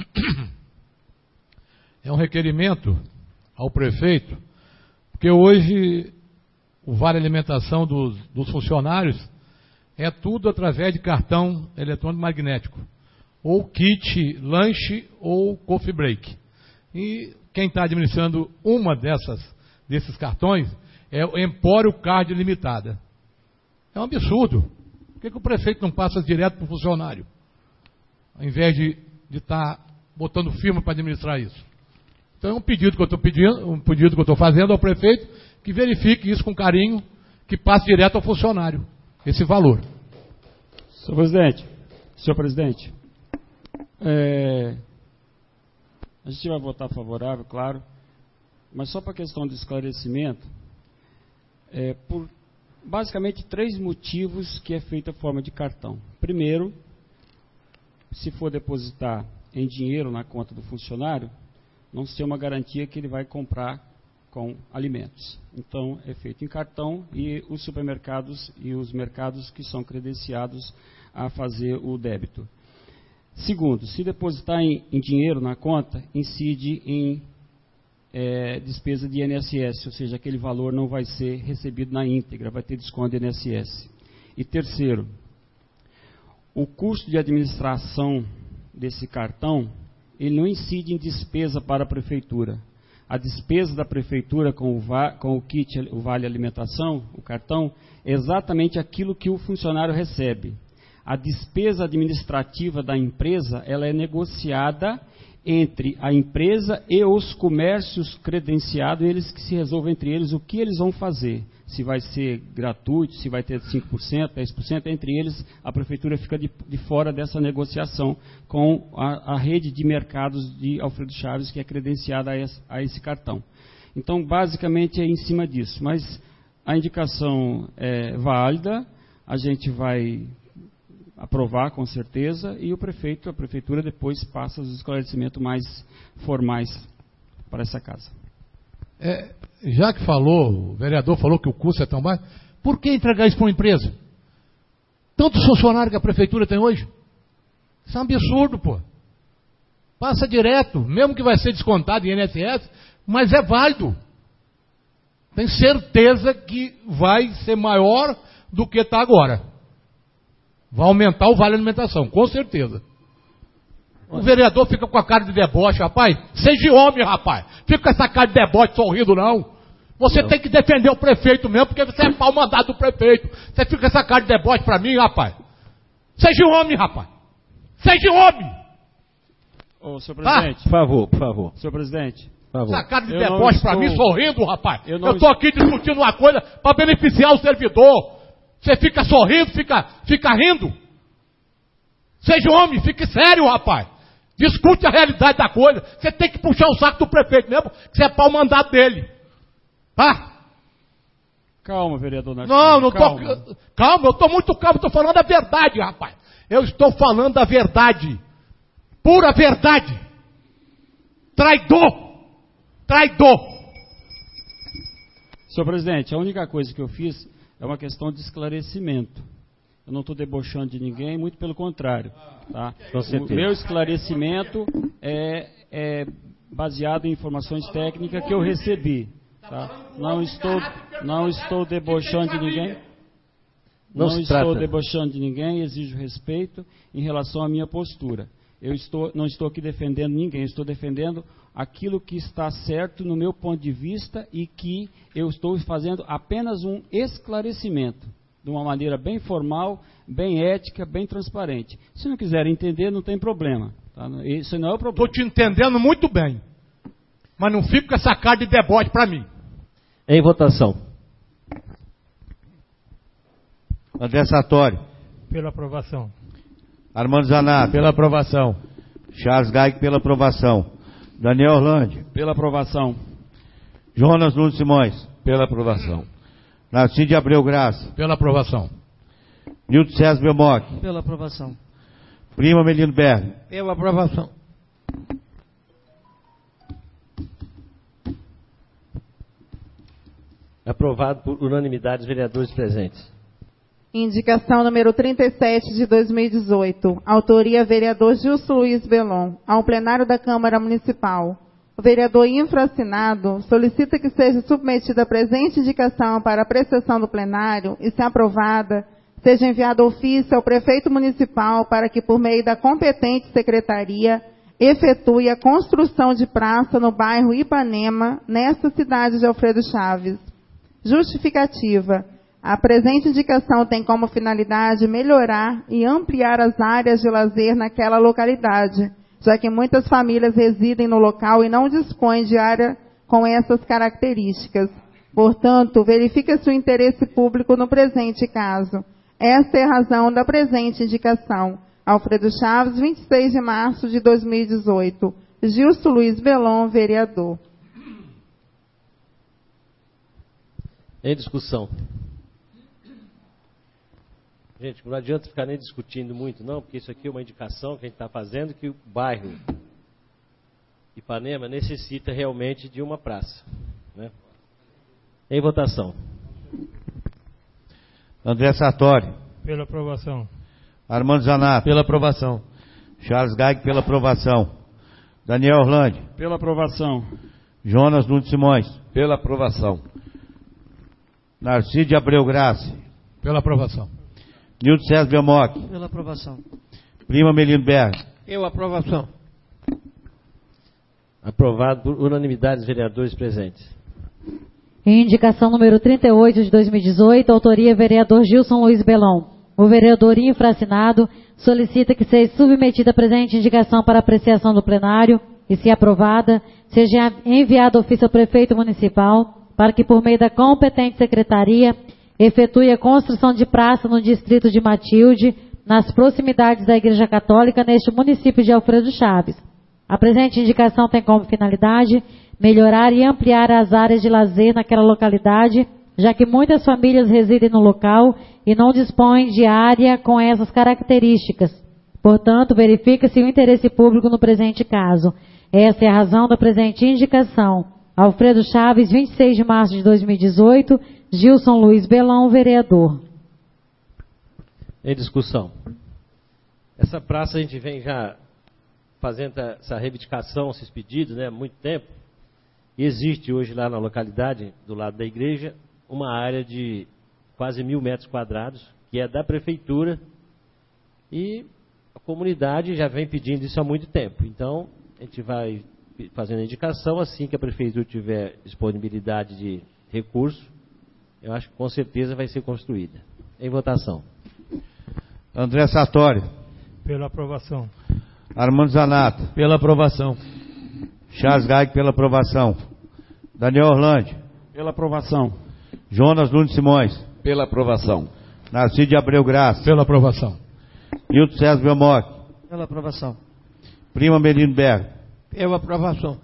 é um requerimento ao prefeito, porque hoje o vale alimentação dos, dos funcionários é tudo através de cartão eletrônico magnético, ou kit lanche ou coffee break. E quem está administrando uma dessas desses cartões é o Empório Card Limitada. É um absurdo. Por que, que o prefeito não passa direto para o funcionário, ao invés de estar tá botando firma para administrar isso? Então é um pedido que eu estou pedindo, um pedido que eu estou fazendo ao prefeito, que verifique isso com carinho, que passe direto ao funcionário, esse valor. Senhor presidente, senhor presidente, é, a gente vai votar favorável, claro, mas só para a questão de esclarecimento, é, por basicamente três motivos que é feita a forma de cartão. Primeiro, se for depositar em dinheiro na conta do funcionário, não se tem uma garantia que ele vai comprar com alimentos. Então, é feito em cartão e os supermercados e os mercados que são credenciados a fazer o débito. Segundo, se depositar em, em dinheiro na conta, incide em é, despesa de I N S S, ou seja, aquele valor não vai ser recebido na íntegra, vai ter desconto de I N S S. E terceiro, o custo de administração desse cartão, ele não incide em despesa para a prefeitura. A despesa da prefeitura com o, va com o kit, o vale alimentação, o cartão, é exatamente aquilo que o funcionário recebe. A despesa administrativa da empresa, ela é negociada entre a empresa e os comércios credenciados, eles que se resolvem entre eles o que eles vão fazer. Se vai ser gratuito, se vai ter cinco por cento, dez por cento, entre eles a prefeitura fica de, de fora dessa negociação com a, a rede de mercados de Alfredo Chaves, que é credenciada a esse, a esse cartão. Então, basicamente é em cima disso, mas a indicação é válida, a gente vai aprovar com certeza, e o prefeito, a prefeitura depois passa os esclarecimentos mais formais para essa casa. É, já que falou, o vereador falou que o custo é tão baixo, por que entregar isso para uma empresa? Tantos funcionários que a prefeitura tem hoje? Isso é um absurdo, pô. Passa direto, mesmo que vai ser descontado em I N S S, mas é válido. Tem certeza que vai ser maior do que está agora. Vai aumentar o vale alimentação, com certeza. O vereador fica com a cara de deboche, rapaz. Seja homem, rapaz. Fica com essa cara de deboche sorrindo, não. Você não. Tem que defender o prefeito mesmo, porque você é pau mandado do prefeito. Você fica com essa cara de deboche pra mim, rapaz. Seja homem, rapaz. Seja homem. Ô, senhor presidente. Por favor, por favor. Senhor presidente. Por favor. Essa cara de Eu deboche não pra mim, estou- sorrindo, rapaz. Eu Eu não estou aqui discutindo uma coisa para beneficiar o servidor. Você fica sorrindo, fica, fica rindo. Seja homem, fique sério, rapaz. Discute a realidade da coisa. Você tem que puxar o saco do prefeito mesmo, que você é pau mandado dele. Tá? Calma, vereador Narciso. Não, não calma. tô. Calma, eu estou muito calmo, estou falando a verdade, rapaz. Eu estou falando da verdade. Pura verdade. Traidor. Traidor. Senhor presidente, a única coisa que eu fiz é uma questão de esclarecimento. Eu não estou debochando de ninguém, muito pelo contrário. Tá? Com certeza. O meu esclarecimento é, é baseado em informações técnicas que eu recebi. Tá? Não estou, não estou debochando de ninguém. Não Não se estou trata. debochando de ninguém, exijo respeito em relação à minha postura. Eu estou, não estou aqui defendendo ninguém, estou defendendo aquilo que está certo no meu ponto de vista e que eu estou fazendo apenas um esclarecimento, de uma maneira bem formal, bem ética, bem transparente. Se não quiserem entender, não tem problema. Tá? Isso não é o Estou problema. te entendendo muito bem. Mas não fico com essa cara de deboche para mim. Em votação. André Sartori. Pela aprovação. Armando Zanato. Pela aprovação. Charles Gaig pela aprovação. Daniel Orlandi. Pela aprovação. Jonas Nunes Simões. Pela aprovação. Narciso de Abreu Graça. Pela aprovação. Nilton César Belmonte. Pela aprovação. Prima Melino Berg. Pela aprovação. Aprovado por unanimidade dos vereadores presentes. Indicação número trinta e sete de dois mil e dezoito. Autoria vereador Gilson Luiz Belon. Ao plenário da Câmara Municipal. O vereador infraassinado solicita que seja submetida a presente indicação para apreciação do plenário e, se aprovada, seja enviado ofício ao prefeito municipal para que, por meio da competente secretaria, efetue a construção de praça no bairro Ipanema, nesta cidade de Alfredo Chaves. Justificativa. A presente indicação tem como finalidade melhorar e ampliar as áreas de lazer naquela localidade, já que muitas famílias residem no local e não dispõem de área com essas características. Portanto, verifica-se o interesse público no presente caso. Esta é a razão da presente indicação. Alfredo Chaves, vinte e seis de março de dois mil e dezoito. Gilson Luiz Belon, vereador. Em discussão. Gente, não adianta ficar nem discutindo muito, não, porque isso aqui é uma indicação que a gente está fazendo, que o bairro Ipanema necessita realmente de uma praça. Né? Em votação. André Sartori. Pela aprovação. Armando Zanato. Pela aprovação. Charles Gaig pela aprovação. Daniel Orlandi. Pela aprovação. Jonas Nunes Simões. Pela aprovação. Narciso de Abreu Graça. Pela aprovação. Nilton César Belmonte. Pela aprovação. Prima Melino Berg. Pela aprovação. Aprovado por unanimidade dos vereadores presentes. Indicação número trinta e oito de dois mil e dezoito, autoria vereador Gilson Luiz Belon. O vereador infraassinado solicita que seja submetida a presente indicação para apreciação do plenário e, se aprovada, seja enviado ofício ao prefeito municipal para que, por meio da competente secretaria, efetue a construção de praça no distrito de Matilde, nas proximidades da Igreja Católica, neste município de Alfredo Chaves. A presente indicação tem como finalidade melhorar e ampliar as áreas de lazer naquela localidade, já que muitas famílias residem no local e não dispõem de área com essas características. Portanto, verifica-se o interesse público no presente caso. Essa é a razão da presente indicação. Alfredo Chaves, vinte e seis de março de dois mil e dezoito, Gilson Luiz Belon, vereador. Em discussão. Essa praça a gente vem já fazendo essa reivindicação, esses pedidos, né, há muito tempo. E existe hoje lá na localidade, do lado da igreja, uma área de quase mil metros quadrados, que é da prefeitura, e a comunidade já vem pedindo isso há muito tempo. Então, a gente vai fazendo a indicação, assim que a prefeitura tiver disponibilidade de recurso, eu acho que com certeza vai ser construída. Em votação. André Sartori. Pela aprovação. Armando Zanata. Pela aprovação. Charles Gag, pela aprovação. Daniel Orlandi. Pela aprovação. Jonas Nunes Simões. Pela aprovação. Narciso de Abreu Graça. Pela aprovação. Nilton César Belmoc. Pela aprovação. Prima Melino Berg. Pela aprovação.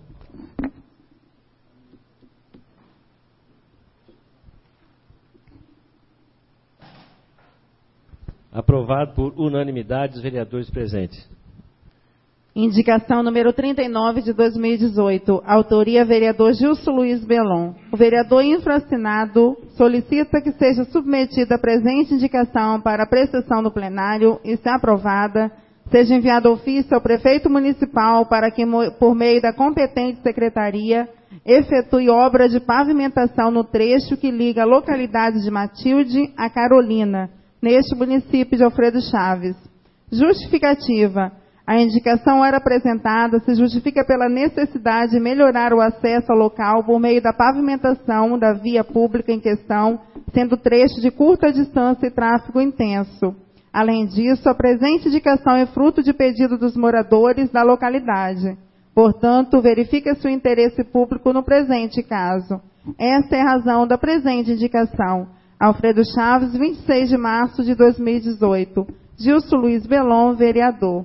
Aprovado por unanimidade dos vereadores presentes. Indicação número trinta e nove de dois mil e dezoito. Autoria vereador Gilson Luiz Belon. O vereador infraassinado solicita que seja submetida a presente indicação para apreciação no plenário e, se aprovada, seja enviado ofício ao prefeito municipal para que, por meio da competente secretaria, efetue obra de pavimentação no trecho que liga a localidade de Matilde a Carolina, neste município de Alfredo Chaves. Justificativa. A indicação era apresentada se justifica pela necessidade de melhorar o acesso ao local por meio da pavimentação da via pública em questão, sendo trecho de curta distância e tráfego intenso. Além disso, a presente indicação é fruto de pedido dos moradores da localidade. Portanto, verifica-se o interesse público no presente caso. Esta é a razão da presente indicação. Alfredo Chaves, vinte e seis de março de dois mil e dezoito. Gilson Luiz Belon, vereador.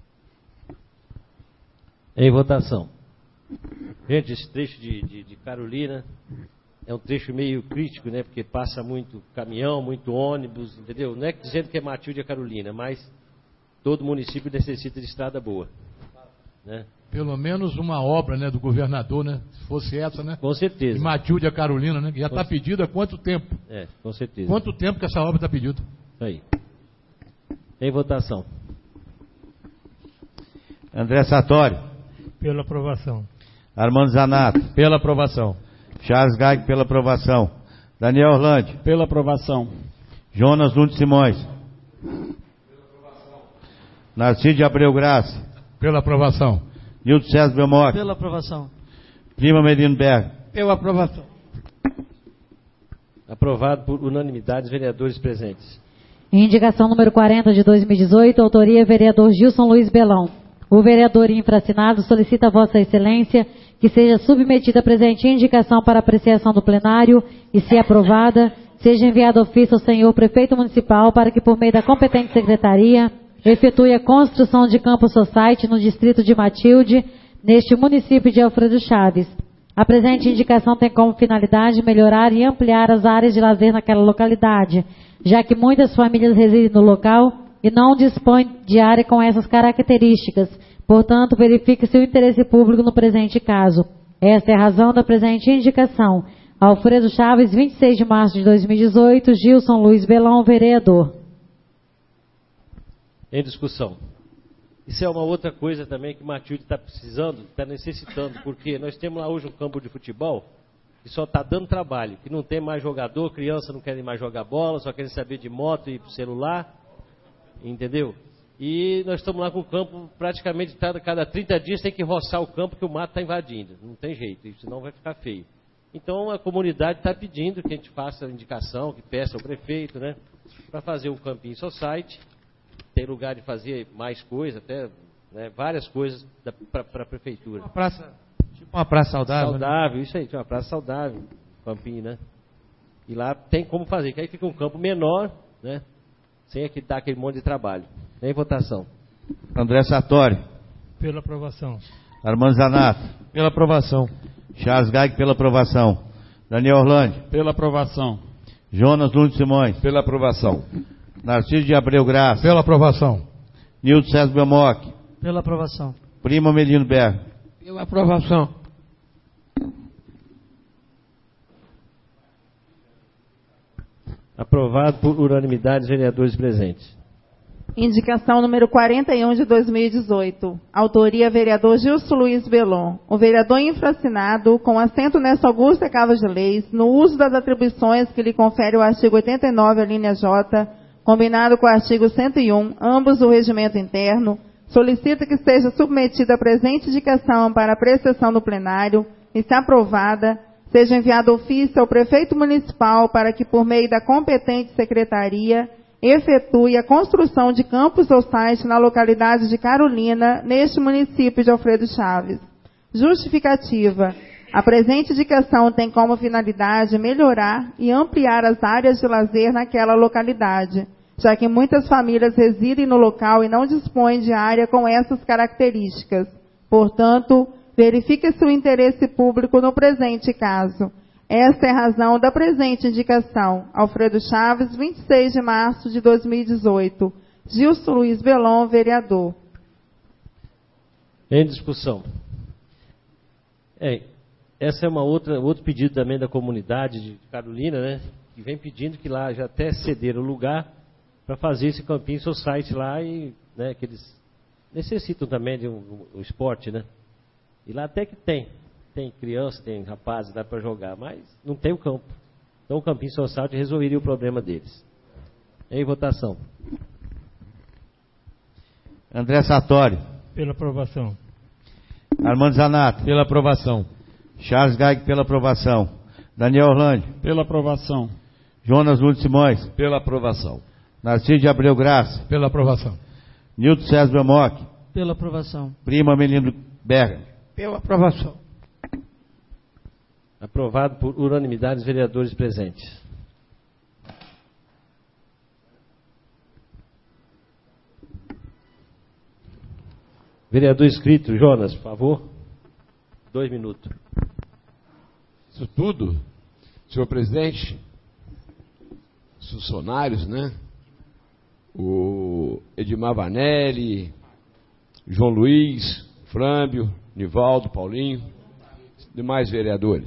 Em votação. Gente, esse trecho de, de, de Carolina é um trecho meio crítico, né? Porque passa muito caminhão, muito ônibus, entendeu? Não é dizendo que é Matilde e Carolina, mas todo município necessita de estrada boa, né? Pelo menos uma obra, né, do governador, né? Se fosse essa, né? Com certeza. De Matilde a Carolina, né? Que já está pedida há quanto tempo? É, com certeza. Quanto tempo que essa obra está pedida? Aí. Em votação. André Sartori. Pela aprovação. Armando Zanata. Pela aprovação. Charles Gag, pela aprovação. Daniel Orlandi. Pela aprovação. Jonas Nunes Simões. Narciso de Abreu Graça. Pela aprovação. Nilton César Belmoc. Pela aprovação. Prima Melino Berg. Pela aprovação. Aprovado por unanimidade dos vereadores presentes. Indicação número quarenta de dois mil e dezoito, autoria vereador Gilson Luiz Belon. O vereador infraassinado solicita a Vossa Excelência que seja submetida a presente indicação para apreciação do plenário e, se aprovada, seja enviado ofício ao senhor prefeito municipal para que, por meio da competente secretaria, efetue a construção de campo society no distrito de Matilde, neste município de Alfredo Chaves. A presente indicação tem como finalidade melhorar e ampliar as áreas de lazer naquela localidade, já que muitas famílias residem no local e não dispõem de área com essas características. Portanto, verifique-se o interesse público no presente caso. Esta é a razão da presente indicação. Alfredo Chaves, vinte e seis de março de dois mil e dezoito, Gilson Luiz Belon, vereador. Em discussão. Isso é uma outra coisa também que Matilde está precisando, está necessitando, porque nós temos lá hoje um campo de futebol que só está dando trabalho, que não tem mais jogador, criança não querem mais jogar bola, só querem saber de moto e celular, entendeu? E nós estamos lá com o campo, praticamente cada, cada trinta dias tem que roçar o campo que o mato está invadindo, não tem jeito, senão vai ficar feio. Então a comunidade está pedindo que a gente faça a indicação, que peça ao prefeito, né, para fazer o campinho society. Tem lugar de fazer mais coisas, até, né, várias coisas para a prefeitura. Uma praça, tipo uma praça saudável. Saudável, né? Isso aí, uma praça saudável, campinho, né? E lá tem como fazer, que aí fica um campo menor, né? Sem aqui dar aquele monte de trabalho. Em votação. André Sartori. Pela aprovação. Armando Zanata. Pela aprovação. Charles Gag, pela aprovação. Daniel Orlandi. Pela aprovação. Jonas Nunes Simões. Pela aprovação. Narciso de Abreu Graça. Pela aprovação. Nilton César Belmoc. Pela aprovação. Prima Melino Berg. Pela aprovação. Aprovado por unanimidade dos vereadores presentes. Indicação número quarenta e um de dois mil e dezoito. Autoria vereador Gilson Luiz Belon. O vereador infraassinado, com assento nesta augusta Casa de Leis, no uso das atribuições que lhe confere o artigo oitenta e nove, a linha J, combinado com o artigo cento e um, ambos do regimento interno, solicita que seja submetida a presente indicação para apreciação do plenário e, se aprovada, seja enviado ofício ao prefeito municipal para que, por meio da competente secretaria, efetue a construção de campus ou site na localidade de Carolina, neste município de Alfredo Chaves. Justificativa. A presente indicação tem como finalidade melhorar e ampliar as áreas de lazer naquela localidade, já que muitas famílias residem no local e não dispõem de área com essas características. Portanto, verifique-se o interesse público no presente caso. Esta é a razão da presente indicação. Alfredo Chaves, vinte e seis de março de dois mil e dezoito. Gilson Luiz Belon, vereador. Em discussão. É, essa é uma outra, outro pedido também da comunidade de Carolina, né? Que vem pedindo que lá já até ceder o lugar para fazer esse campinho society lá, e, né, que eles necessitam também de um, um esporte, né? E lá até que tem. Tem criança, tem rapazes, dá para jogar, mas não tem o campo. Então o campinho society resolveria o problema deles. Em votação. André Sartori. Pela aprovação. Armando Zanato. Pela aprovação. Charles Gaig, pela aprovação. Daniel Orlando. Pela aprovação. Jonas Lúcio Simões. Pela aprovação. Narciso de Abreu Graça. Pela aprovação. Nilton César Belmoc. Pela aprovação. Prima Melino Berga. Pela aprovação. Aprovado por unanimidade dos vereadores presentes. Vereador inscrito, Jonas, por favor. Dois minutos. Isso tudo, senhor presidente, os funcionários, né? O Edmar Vanelli, João Luiz, Frâmbio, Nivaldo, Paulinho, demais vereadores.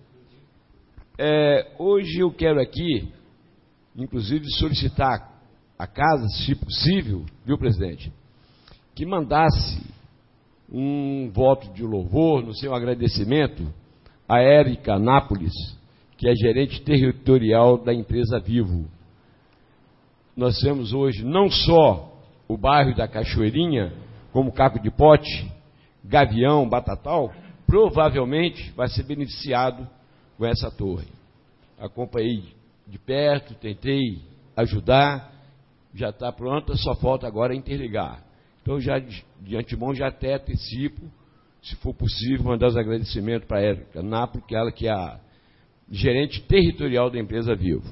É, hoje eu quero aqui, inclusive, solicitar à casa, se possível, viu, presidente, que mandasse um voto de louvor, no seu agradecimento, a Érica Nápoles, que é gerente territorial da empresa Vivo. Nós temos hoje não só o bairro da Cachoeirinha, como Caco de Pote, Gavião, Batatal, provavelmente vai ser beneficiado com essa torre. Acompanhei de perto, tentei ajudar, já está pronta, só falta agora interligar. Então, já de, de antemão, já até antecipo, se for possível, mandar os agradecimentos para a Érica Nápoles, que ela que é a gerente territorial da empresa Vivo.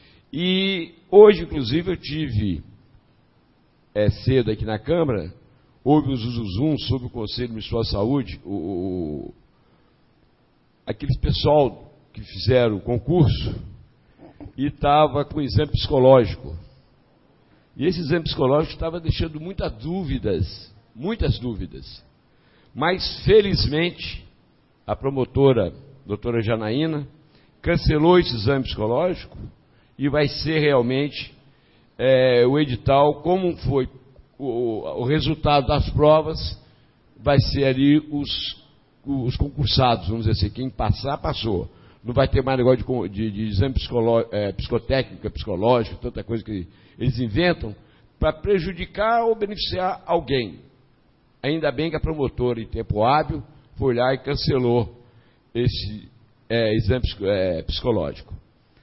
E hoje, inclusive, eu tive é, cedo aqui na Câmara, houve um zuzuzum sobre o Conselho Municipal de Saúde, o, o, aqueles pessoal que fizeram o concurso e estava com exame psicológico. E esse exame psicológico estava deixando muitas dúvidas, muitas dúvidas. Mas, felizmente, a promotora, doutora Janaína, cancelou esse exame psicológico e vai ser realmente é, o edital, como foi o, o resultado das provas, vai ser ali os, os concursados, vamos dizer assim, quem passar, passou. Não vai ter mais negócio de, de, de exame é, psicotécnico, psicológico, tanta coisa que eles inventam, para prejudicar ou beneficiar alguém. Ainda bem que a promotora, em tempo hábil, foi lá e cancelou esse é, exame é, psicológico.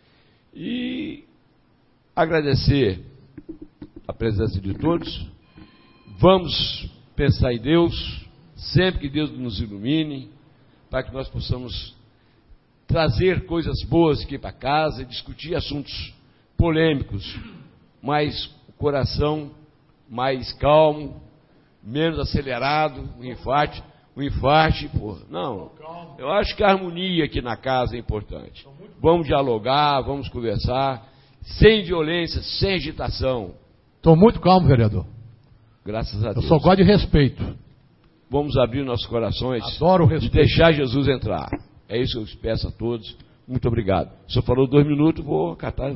E agradecer a presença de todos. Vamos pensar em Deus, sempre que Deus nos ilumine, para que nós possamos trazer coisas boas aqui para casa, discutir assuntos polêmicos, mas o coração mais calmo, menos acelerado, o infarte, o infarte, pô, não, eu acho que a harmonia aqui na casa é importante. Vamos dialogar, vamos conversar, sem violência, sem agitação. Estou muito calmo, vereador. Graças a Deus. Eu só gosto de respeito. Vamos abrir nossos corações. Adoro o respeito. E deixar Jesus entrar. É isso que eu peço a todos. Muito obrigado. O senhor falou dois minutos, vou acatar.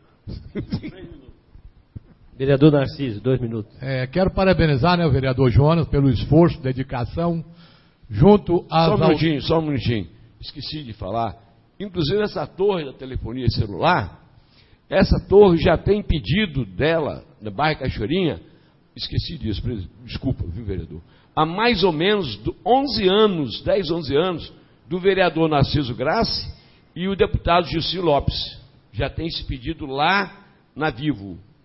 Vereador Narciso, dois minutos. É, quero parabenizar, né, o vereador Jonas pelo esforço, dedicação, junto às... Só um minutinho, só um minutinho. Esqueci de falar. Inclusive, essa torre da telefonia celular, essa torre já tem pedido dela, na bairro Cachoeirinha, esqueci disso, desculpa, viu, vereador? Há mais ou menos onze anos, dez, onze anos, do vereador Narciso Grassi e o deputado Gilci Lopes. Já tem esse pedido lá na Vivo.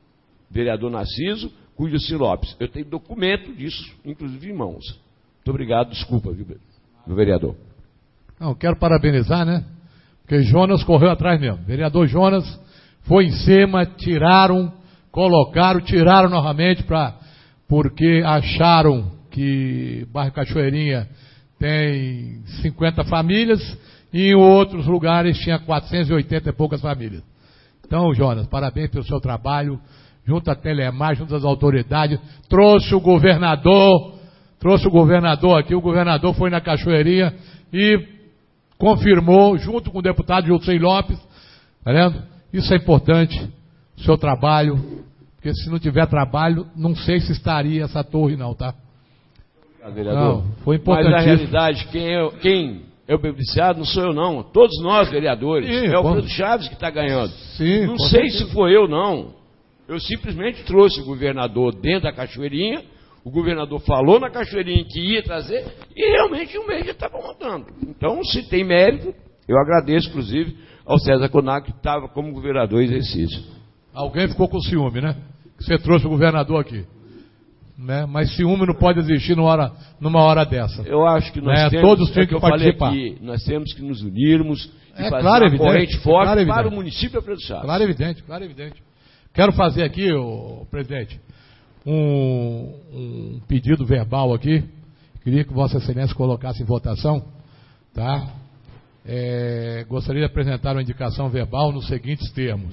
vereador Narciso, com o Jussi Lopes. Eu tenho documento disso, inclusive em mãos. Muito obrigado, desculpa, viu, meu vereador. Não, quero parabenizar, né? Porque Jonas correu atrás mesmo. Vereador Jonas foi em cima, tiraram, colocaram, tiraram novamente, pra, porque acharam que bairro Cachoeirinha tem cinquenta famílias e em outros lugares tinha quatrocentas e oitenta e poucas famílias. Então, Jonas, parabéns pelo seu trabalho, junto à Telemar, junto às autoridades, trouxe o governador, trouxe o governador aqui, o governador foi na Cachoeirinha e confirmou, junto com o deputado Jussi Lopes, tá vendo? Isso é importante, o seu trabalho, porque se não tiver trabalho, não sei se estaria essa torre não, tá? Ah, vereador. Não, foi importante. Mas na realidade, quem é, quem é o beneficiado não sou eu não, todos nós vereadores, Sim, é o Alfredo Chaves que está ganhando. Sim, não sei certeza. Se foi eu não, eu simplesmente trouxe o governador dentro da Cachoeirinha, o governador falou na Cachoeirinha que ia trazer, e realmente o mês já estava montando. Então, se tem mérito, eu agradeço, inclusive, ao César Conac, que estava como governador em exercício. Alguém ficou com ciúme, né? Que você trouxe o governador aqui. Né? Mas ciúme não pode existir numa hora, numa hora dessa. Eu acho que nós né? temos, Todos têm é que, que participar. Aqui, nós temos que nos unirmos e é fazer claro, uma evidente, corrente forte claro, para evidente. o município de Alfredo Chaves. Claro, evidente, claro, evidente. Quero fazer aqui, ô, presidente, um, um pedido verbal aqui. Queria que Vossa Excelência colocasse em votação, tá? É, gostaria de apresentar uma indicação verbal nos seguintes termos.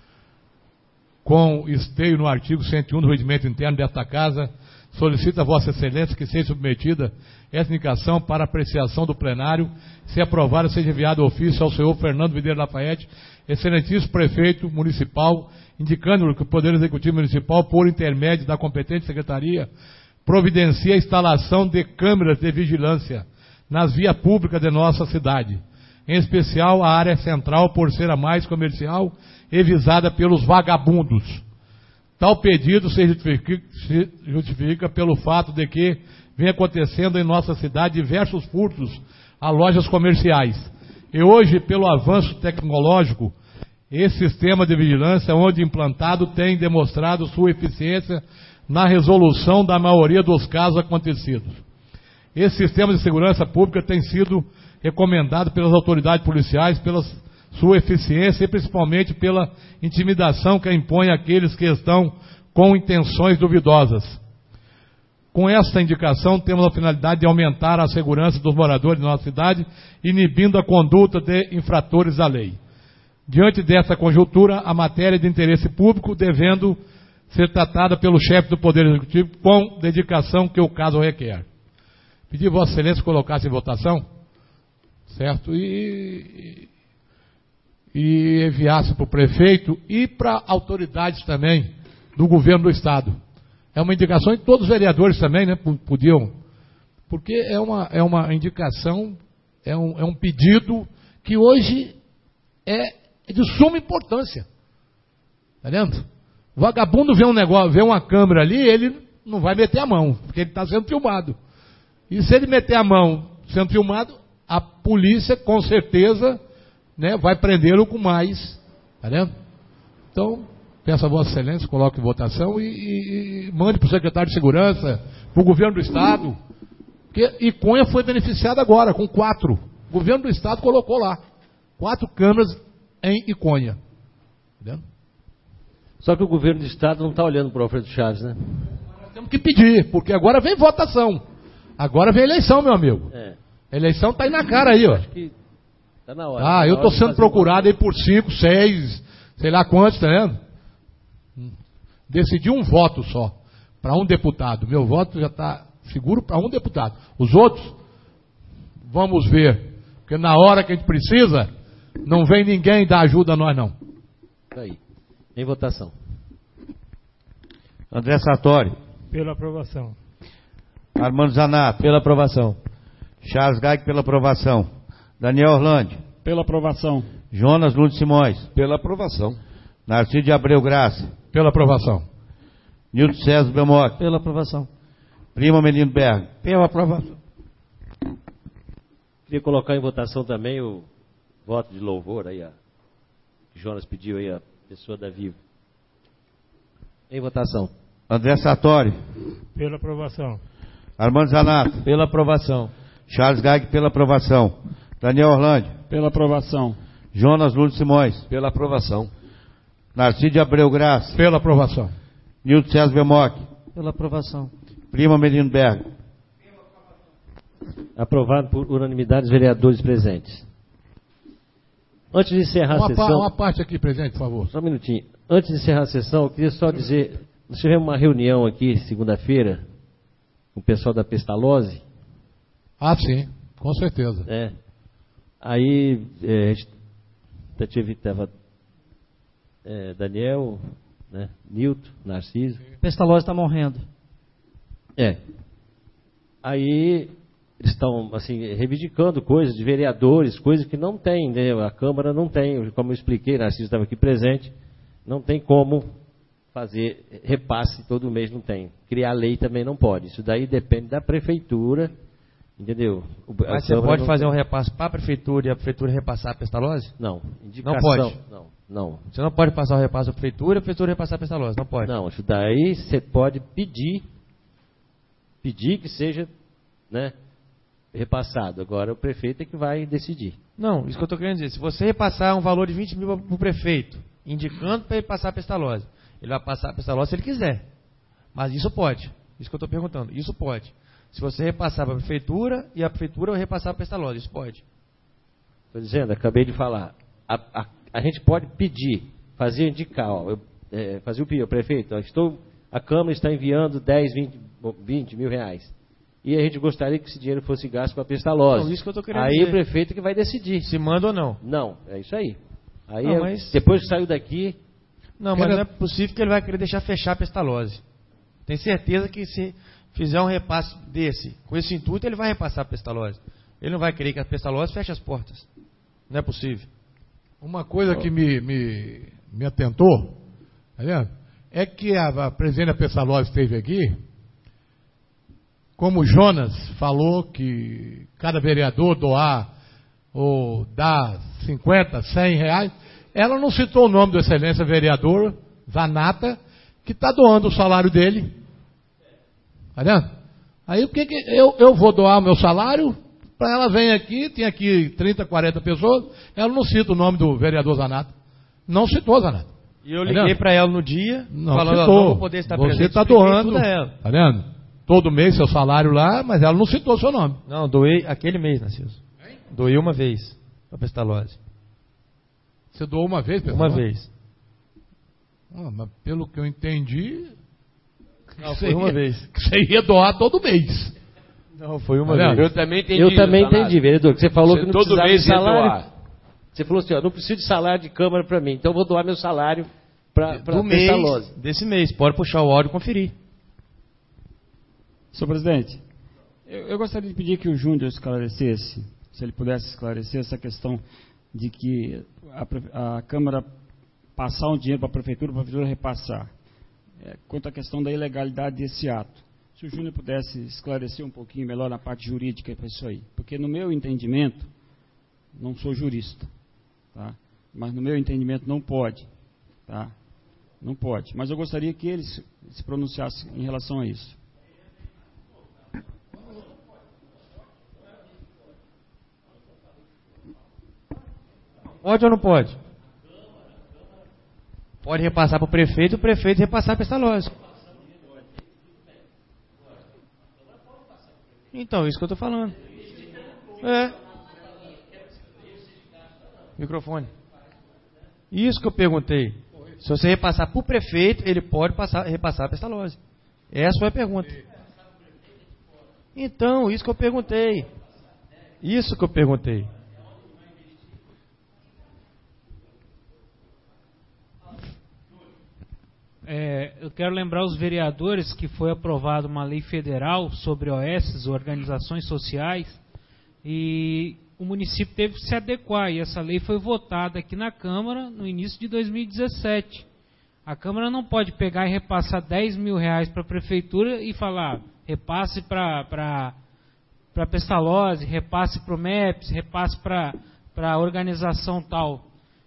Com esteio no artigo cento e um do Regimento Interno desta Casa, solicita a Vossa Excelência que seja submetida essa indicação para apreciação do plenário, se aprovada, seja enviado ofício ao senhor Fernando Videira Lafayette, excelentíssimo prefeito municipal, indicando que o Poder Executivo Municipal, por intermédio da competente secretaria, providencia a instalação de câmeras de vigilância nas vias públicas de nossa cidade, em especial a área central, por ser a mais comercial e visada pelos vagabundos. Tal pedido se justifica, se justifica pelo fato de que vem acontecendo em nossa cidade diversos furtos a lojas comerciais. E hoje, pelo avanço tecnológico, esse sistema de vigilância, onde implantado, tem demonstrado sua eficiência na resolução da maioria dos casos acontecidos. Esse sistema de segurança pública tem sido recomendado pelas autoridades policiais pela sua eficiência e principalmente pela intimidação que impõe àqueles que estão com intenções duvidosas. Com esta indicação, temos a finalidade de aumentar a segurança dos moradores da nossa cidade, inibindo a conduta de infratores da lei. Diante dessa conjuntura, a matéria de interesse público devendo ser tratada pelo chefe do Poder Executivo com dedicação que o caso requer. Pedi a Vossa Excelência colocasse em votação, certo? E, e enviasse para o prefeito e para autoridades também do governo do Estado. É uma indicação, e todos os vereadores também, né, podiam, porque é uma, é uma indicação, é um, é um pedido que hoje é de suma importância. Está vendo? O vagabundo vê um negócio, vê uma câmera ali, ele não vai meter a mão, porque ele está sendo filmado. E se ele meter a mão sendo filmado, a polícia, com certeza, né, vai prendê-lo com mais. Está vendo? Então, peço a Vossa Excelência, coloque em votação e, e, e mande para o secretário de Segurança, para o governo do Estado. Porque Iconha foi beneficiada agora, com quatro. O governo do Estado colocou lá. Quatro câmeras em Iconha. Está vendo? Só que o governo do Estado não está olhando para o Alfredo Chaves, né? Nós temos que pedir, porque agora vem votação. Agora vem eleição, meu amigo. É. A eleição está aí na cara aí, ó. Acho que tá na hora. Ah, tá eu estou sendo procurado um... aí por cinco, seis, sei lá quantos, tá vendo? Decidi um voto só, para um deputado. Meu voto já está seguro para um deputado. Os outros, vamos ver. Porque na hora que a gente precisa, não vem ninguém dar ajuda a nós, não. Tá aí. Em votação. André Sartori. Pela aprovação. Armando Zanato. Pela aprovação. Charles Gaig pela aprovação. Daniel Orlandi. Pela aprovação. Jonas Lunes Simões. Pela aprovação. Narciso de Abreu Graça. Pela aprovação. Nilton César Belmonte. Pela aprovação. Prima Menino Berg. Pela aprovação. Queria colocar em votação também o voto de louvor aí, a, que Jonas pediu aí, a pessoa da Vivo. Em votação. André Sartori. Pela aprovação. Armando Zanato. Pela aprovação. Charles Gag pela aprovação. Daniel Orlando. Pela aprovação. Jonas Lúcio Simões. Pela aprovação. Narciso de Abreu Graça. Pela aprovação. Nilton César Bemoc. Pela aprovação. Prima Melino Berg. Aprovado por unanimidade dos vereadores presentes. Antes de encerrar a Uma, sessão... pa- uma parte aqui, presidente, por favor. Só um minutinho. Antes de encerrar a sessão, eu queria só dizer... Nós tivemos uma reunião aqui, segunda-feira, com o pessoal da Pestalozzi. Ah, sim, com certeza. É. Aí, é, a gente estava é, Daniel, né, Nilton, Narciso. Pestalozzi está morrendo. É. Aí eles estão assim reivindicando coisas de vereadores, coisas que não tem, né? A Câmara não tem, como eu expliquei, Narciso estava aqui presente, não tem como fazer repasse todo mês, não tem. Criar lei também não pode. Isso daí depende da prefeitura, entendeu? O, Mas você pode fazer um repasse para a prefeitura e a prefeitura repassar a Pestalozzi? Não. Indicação, Não pode? Não, não. Você não pode passar o repasse para a prefeitura e a prefeitura repassar a Pestalozzi, não pode? Não, isso daí você pode pedir, pedir que seja, né, repassado. Agora o prefeito é que vai decidir. Não, isso que eu estou querendo dizer. Se você repassar um valor de vinte mil para o prefeito, indicando para ele passar a Pestalozzi, ele vai passar a Pestalozzi se ele quiser. Mas isso pode. Isso que eu estou perguntando. Isso pode. Se você repassar para a prefeitura e a prefeitura vai repassar para a Pestalozzi, isso pode. Estou dizendo, acabei de falar. A, a, a gente pode pedir, fazer indicar, ó, eu, é, fazer o pedido, prefeito, ó, estou, a Câmara está enviando dez, vinte, vinte mil reais. E a gente gostaria que esse dinheiro fosse gasto com a Pestalozzi. Não, isso que eu estou querendo Aí dizer. o prefeito que vai decidir. Se manda ou não. Não, é isso aí. Aí Não, é- mas- depois que saiu daqui, Não, mas Quero- não é possível que ele vai querer deixar fechar a Pestalozzi. Tem certeza que se fizer um repasse desse, com esse intuito, ele vai repassar a Pestalozzi. Ele não vai querer que a Pestalozzi feche as portas. Não é possível. Uma coisa que me, me, me atentou, tá vendo? É que a, a presidente da Pestalozzi esteve aqui, como o Jonas falou que cada vereador doar ou dar cinquenta, cem reais, ela não citou o nome do excelência vereador Zanata, que está doando o salário dele. Tá vendo? Aí o que, que eu, eu vou doar o meu salário? Para ela vem aqui, tem aqui trinta, quarenta pessoas, ela não cita o nome do vereador Zanata. Não citou Zanata. E eu Tá liguei vendo? para ela no dia, Não falando, ó, citou. não vou poder estar Você presente. está expliquei doando, tudo a ela. tá vendo? Todo mês seu salário lá, mas ela não citou seu nome. Não, doei aquele mês, Narciso. Doei uma vez para Pestalozzi. Você doou uma vez, pessoal? Uma vez. Ah, mas pelo que eu entendi, Não, você foi uma ia- vez. que você ia doar todo mês. Não, foi uma Tá vendo? vez. Eu também entendi. eu também Zanata. entendi, vereador, que você falou Você que não todo precisava mês de ia salário. doar. Você falou assim, ó, não preciso de salário de Câmara para mim, então eu vou doar meu salário para Do mês, Pestalozzi. desse mês. Pode puxar o áudio e conferir. Senhor presidente, eu, eu gostaria de pedir que o Júnior esclarecesse, se ele pudesse esclarecer essa questão de que a, pre- a Câmara passar um dinheiro para a Prefeitura, para a Prefeitura repassar. É, quanto à questão da ilegalidade desse ato. Se o Júnior pudesse esclarecer um pouquinho melhor na parte jurídica para isso aí. Porque no meu entendimento, não sou jurista, tá? Mas no meu entendimento não pode, tá? Não pode. Mas eu gostaria que ele se, se pronunciasse em relação a isso. Pode ou não pode? Pode repassar para o prefeito e o prefeito repassar para Pestalozzi. Então, isso que eu estou falando. É. Microfone. Isso que eu perguntei. Se você repassar para o prefeito, ele pode passar, repassar para Pestalozzi. Essa foi a pergunta. Então, isso que eu perguntei. Isso que eu perguntei. É, eu quero lembrar os vereadores que foi aprovada uma lei federal sobre O S, organizações sociais, e o município teve que se adequar, e essa lei foi votada aqui na Câmara no início de dois mil e dezessete. A Câmara não pode pegar e repassar dez mil reais para a Prefeitura e falar, repasse para a Pestalozzi, repasse para o M E P S, repasse para a organização tal.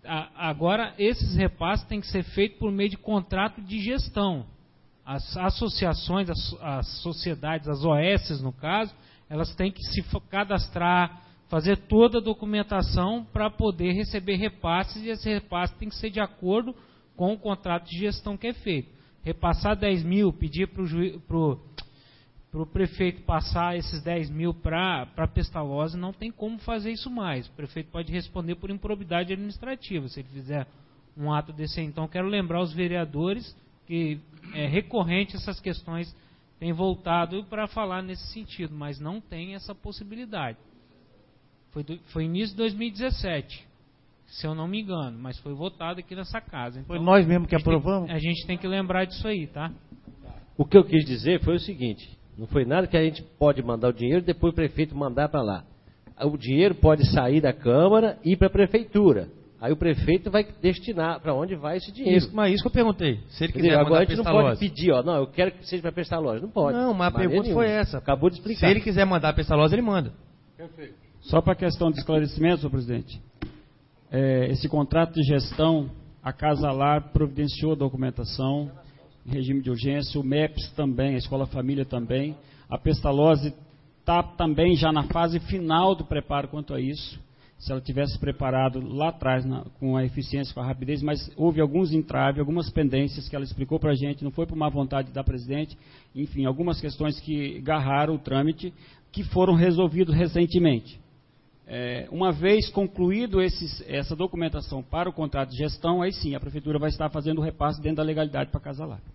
a, agora, esses repasses têm que ser feitos por meio de contrato de gestão. As associações, as, as sociedades, as O S, no caso, elas têm que se cadastrar, fazer toda a documentação para poder receber repasses, e esse repasse tem que ser de acordo com o contrato de gestão que é feito. Repassar dez mil, pedir para o prefeito passar esses dez mil para a Pestalozzi, não tem como fazer isso mais. O prefeito pode responder por improbidade administrativa, se ele fizer um ato desse. Então, quero lembrar os vereadores que é recorrente essas questões têm voltado para falar nesse sentido, mas não tem essa possibilidade. Foi, do, foi início de dois mil e dezessete, se eu não me engano, mas foi votado aqui nessa casa. Então, foi nós mesmo que a aprovamos? Tem, a gente tem que lembrar disso aí, tá? O que eu quis dizer foi o seguinte, não foi nada que a gente pode mandar o dinheiro e depois o prefeito mandar para lá. O dinheiro pode sair da Câmara e ir para a Prefeitura. Aí o prefeito vai destinar para onde vai esse dinheiro. Isso, mas isso que eu perguntei. Se ele quiser Agora mandar a gente não pode pedir, ó, não, eu quero que seja para Pestalozzi. Não pode. Não, mas a pergunta nenhuma. foi essa. Acabou de explicar. Se ele quiser mandar a Pestalozzi, ele manda. Perfeito. Só para a questão de esclarecimento, senhor presidente. É, esse contrato de gestão, a Casa Lar providenciou a documentação em regime de urgência, o M E P S também, a Escola Família também. A Pestalozzi está também já na fase final do preparo quanto a isso. Se ela tivesse preparado lá atrás na, com a eficiência, com a rapidez, mas houve alguns entraves, algumas pendências que ela explicou para a gente, não foi por má vontade da presidente, enfim, algumas questões que agarraram o trâmite, que foram resolvidos recentemente. É, uma vez concluído esses, essa documentação para o contrato de gestão, aí sim, a Prefeitura vai estar fazendo o repasse dentro da legalidade para a Casa Lar.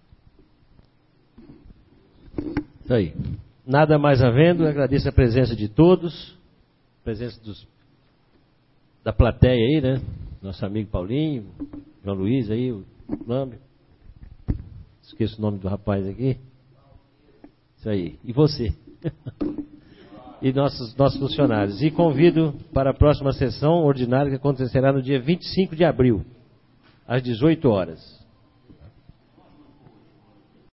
Isso aí. Nada mais havendo, agradeço a presença de todos, a presença dos da plateia aí, né? Nosso amigo Paulinho, João Luiz aí, o nome. Esqueço o nome do rapaz aqui. Isso aí. E você? E nossos, nossos funcionários. E convido para a próxima sessão ordinária que acontecerá no dia vinte e cinco de abril, às dezoito horas.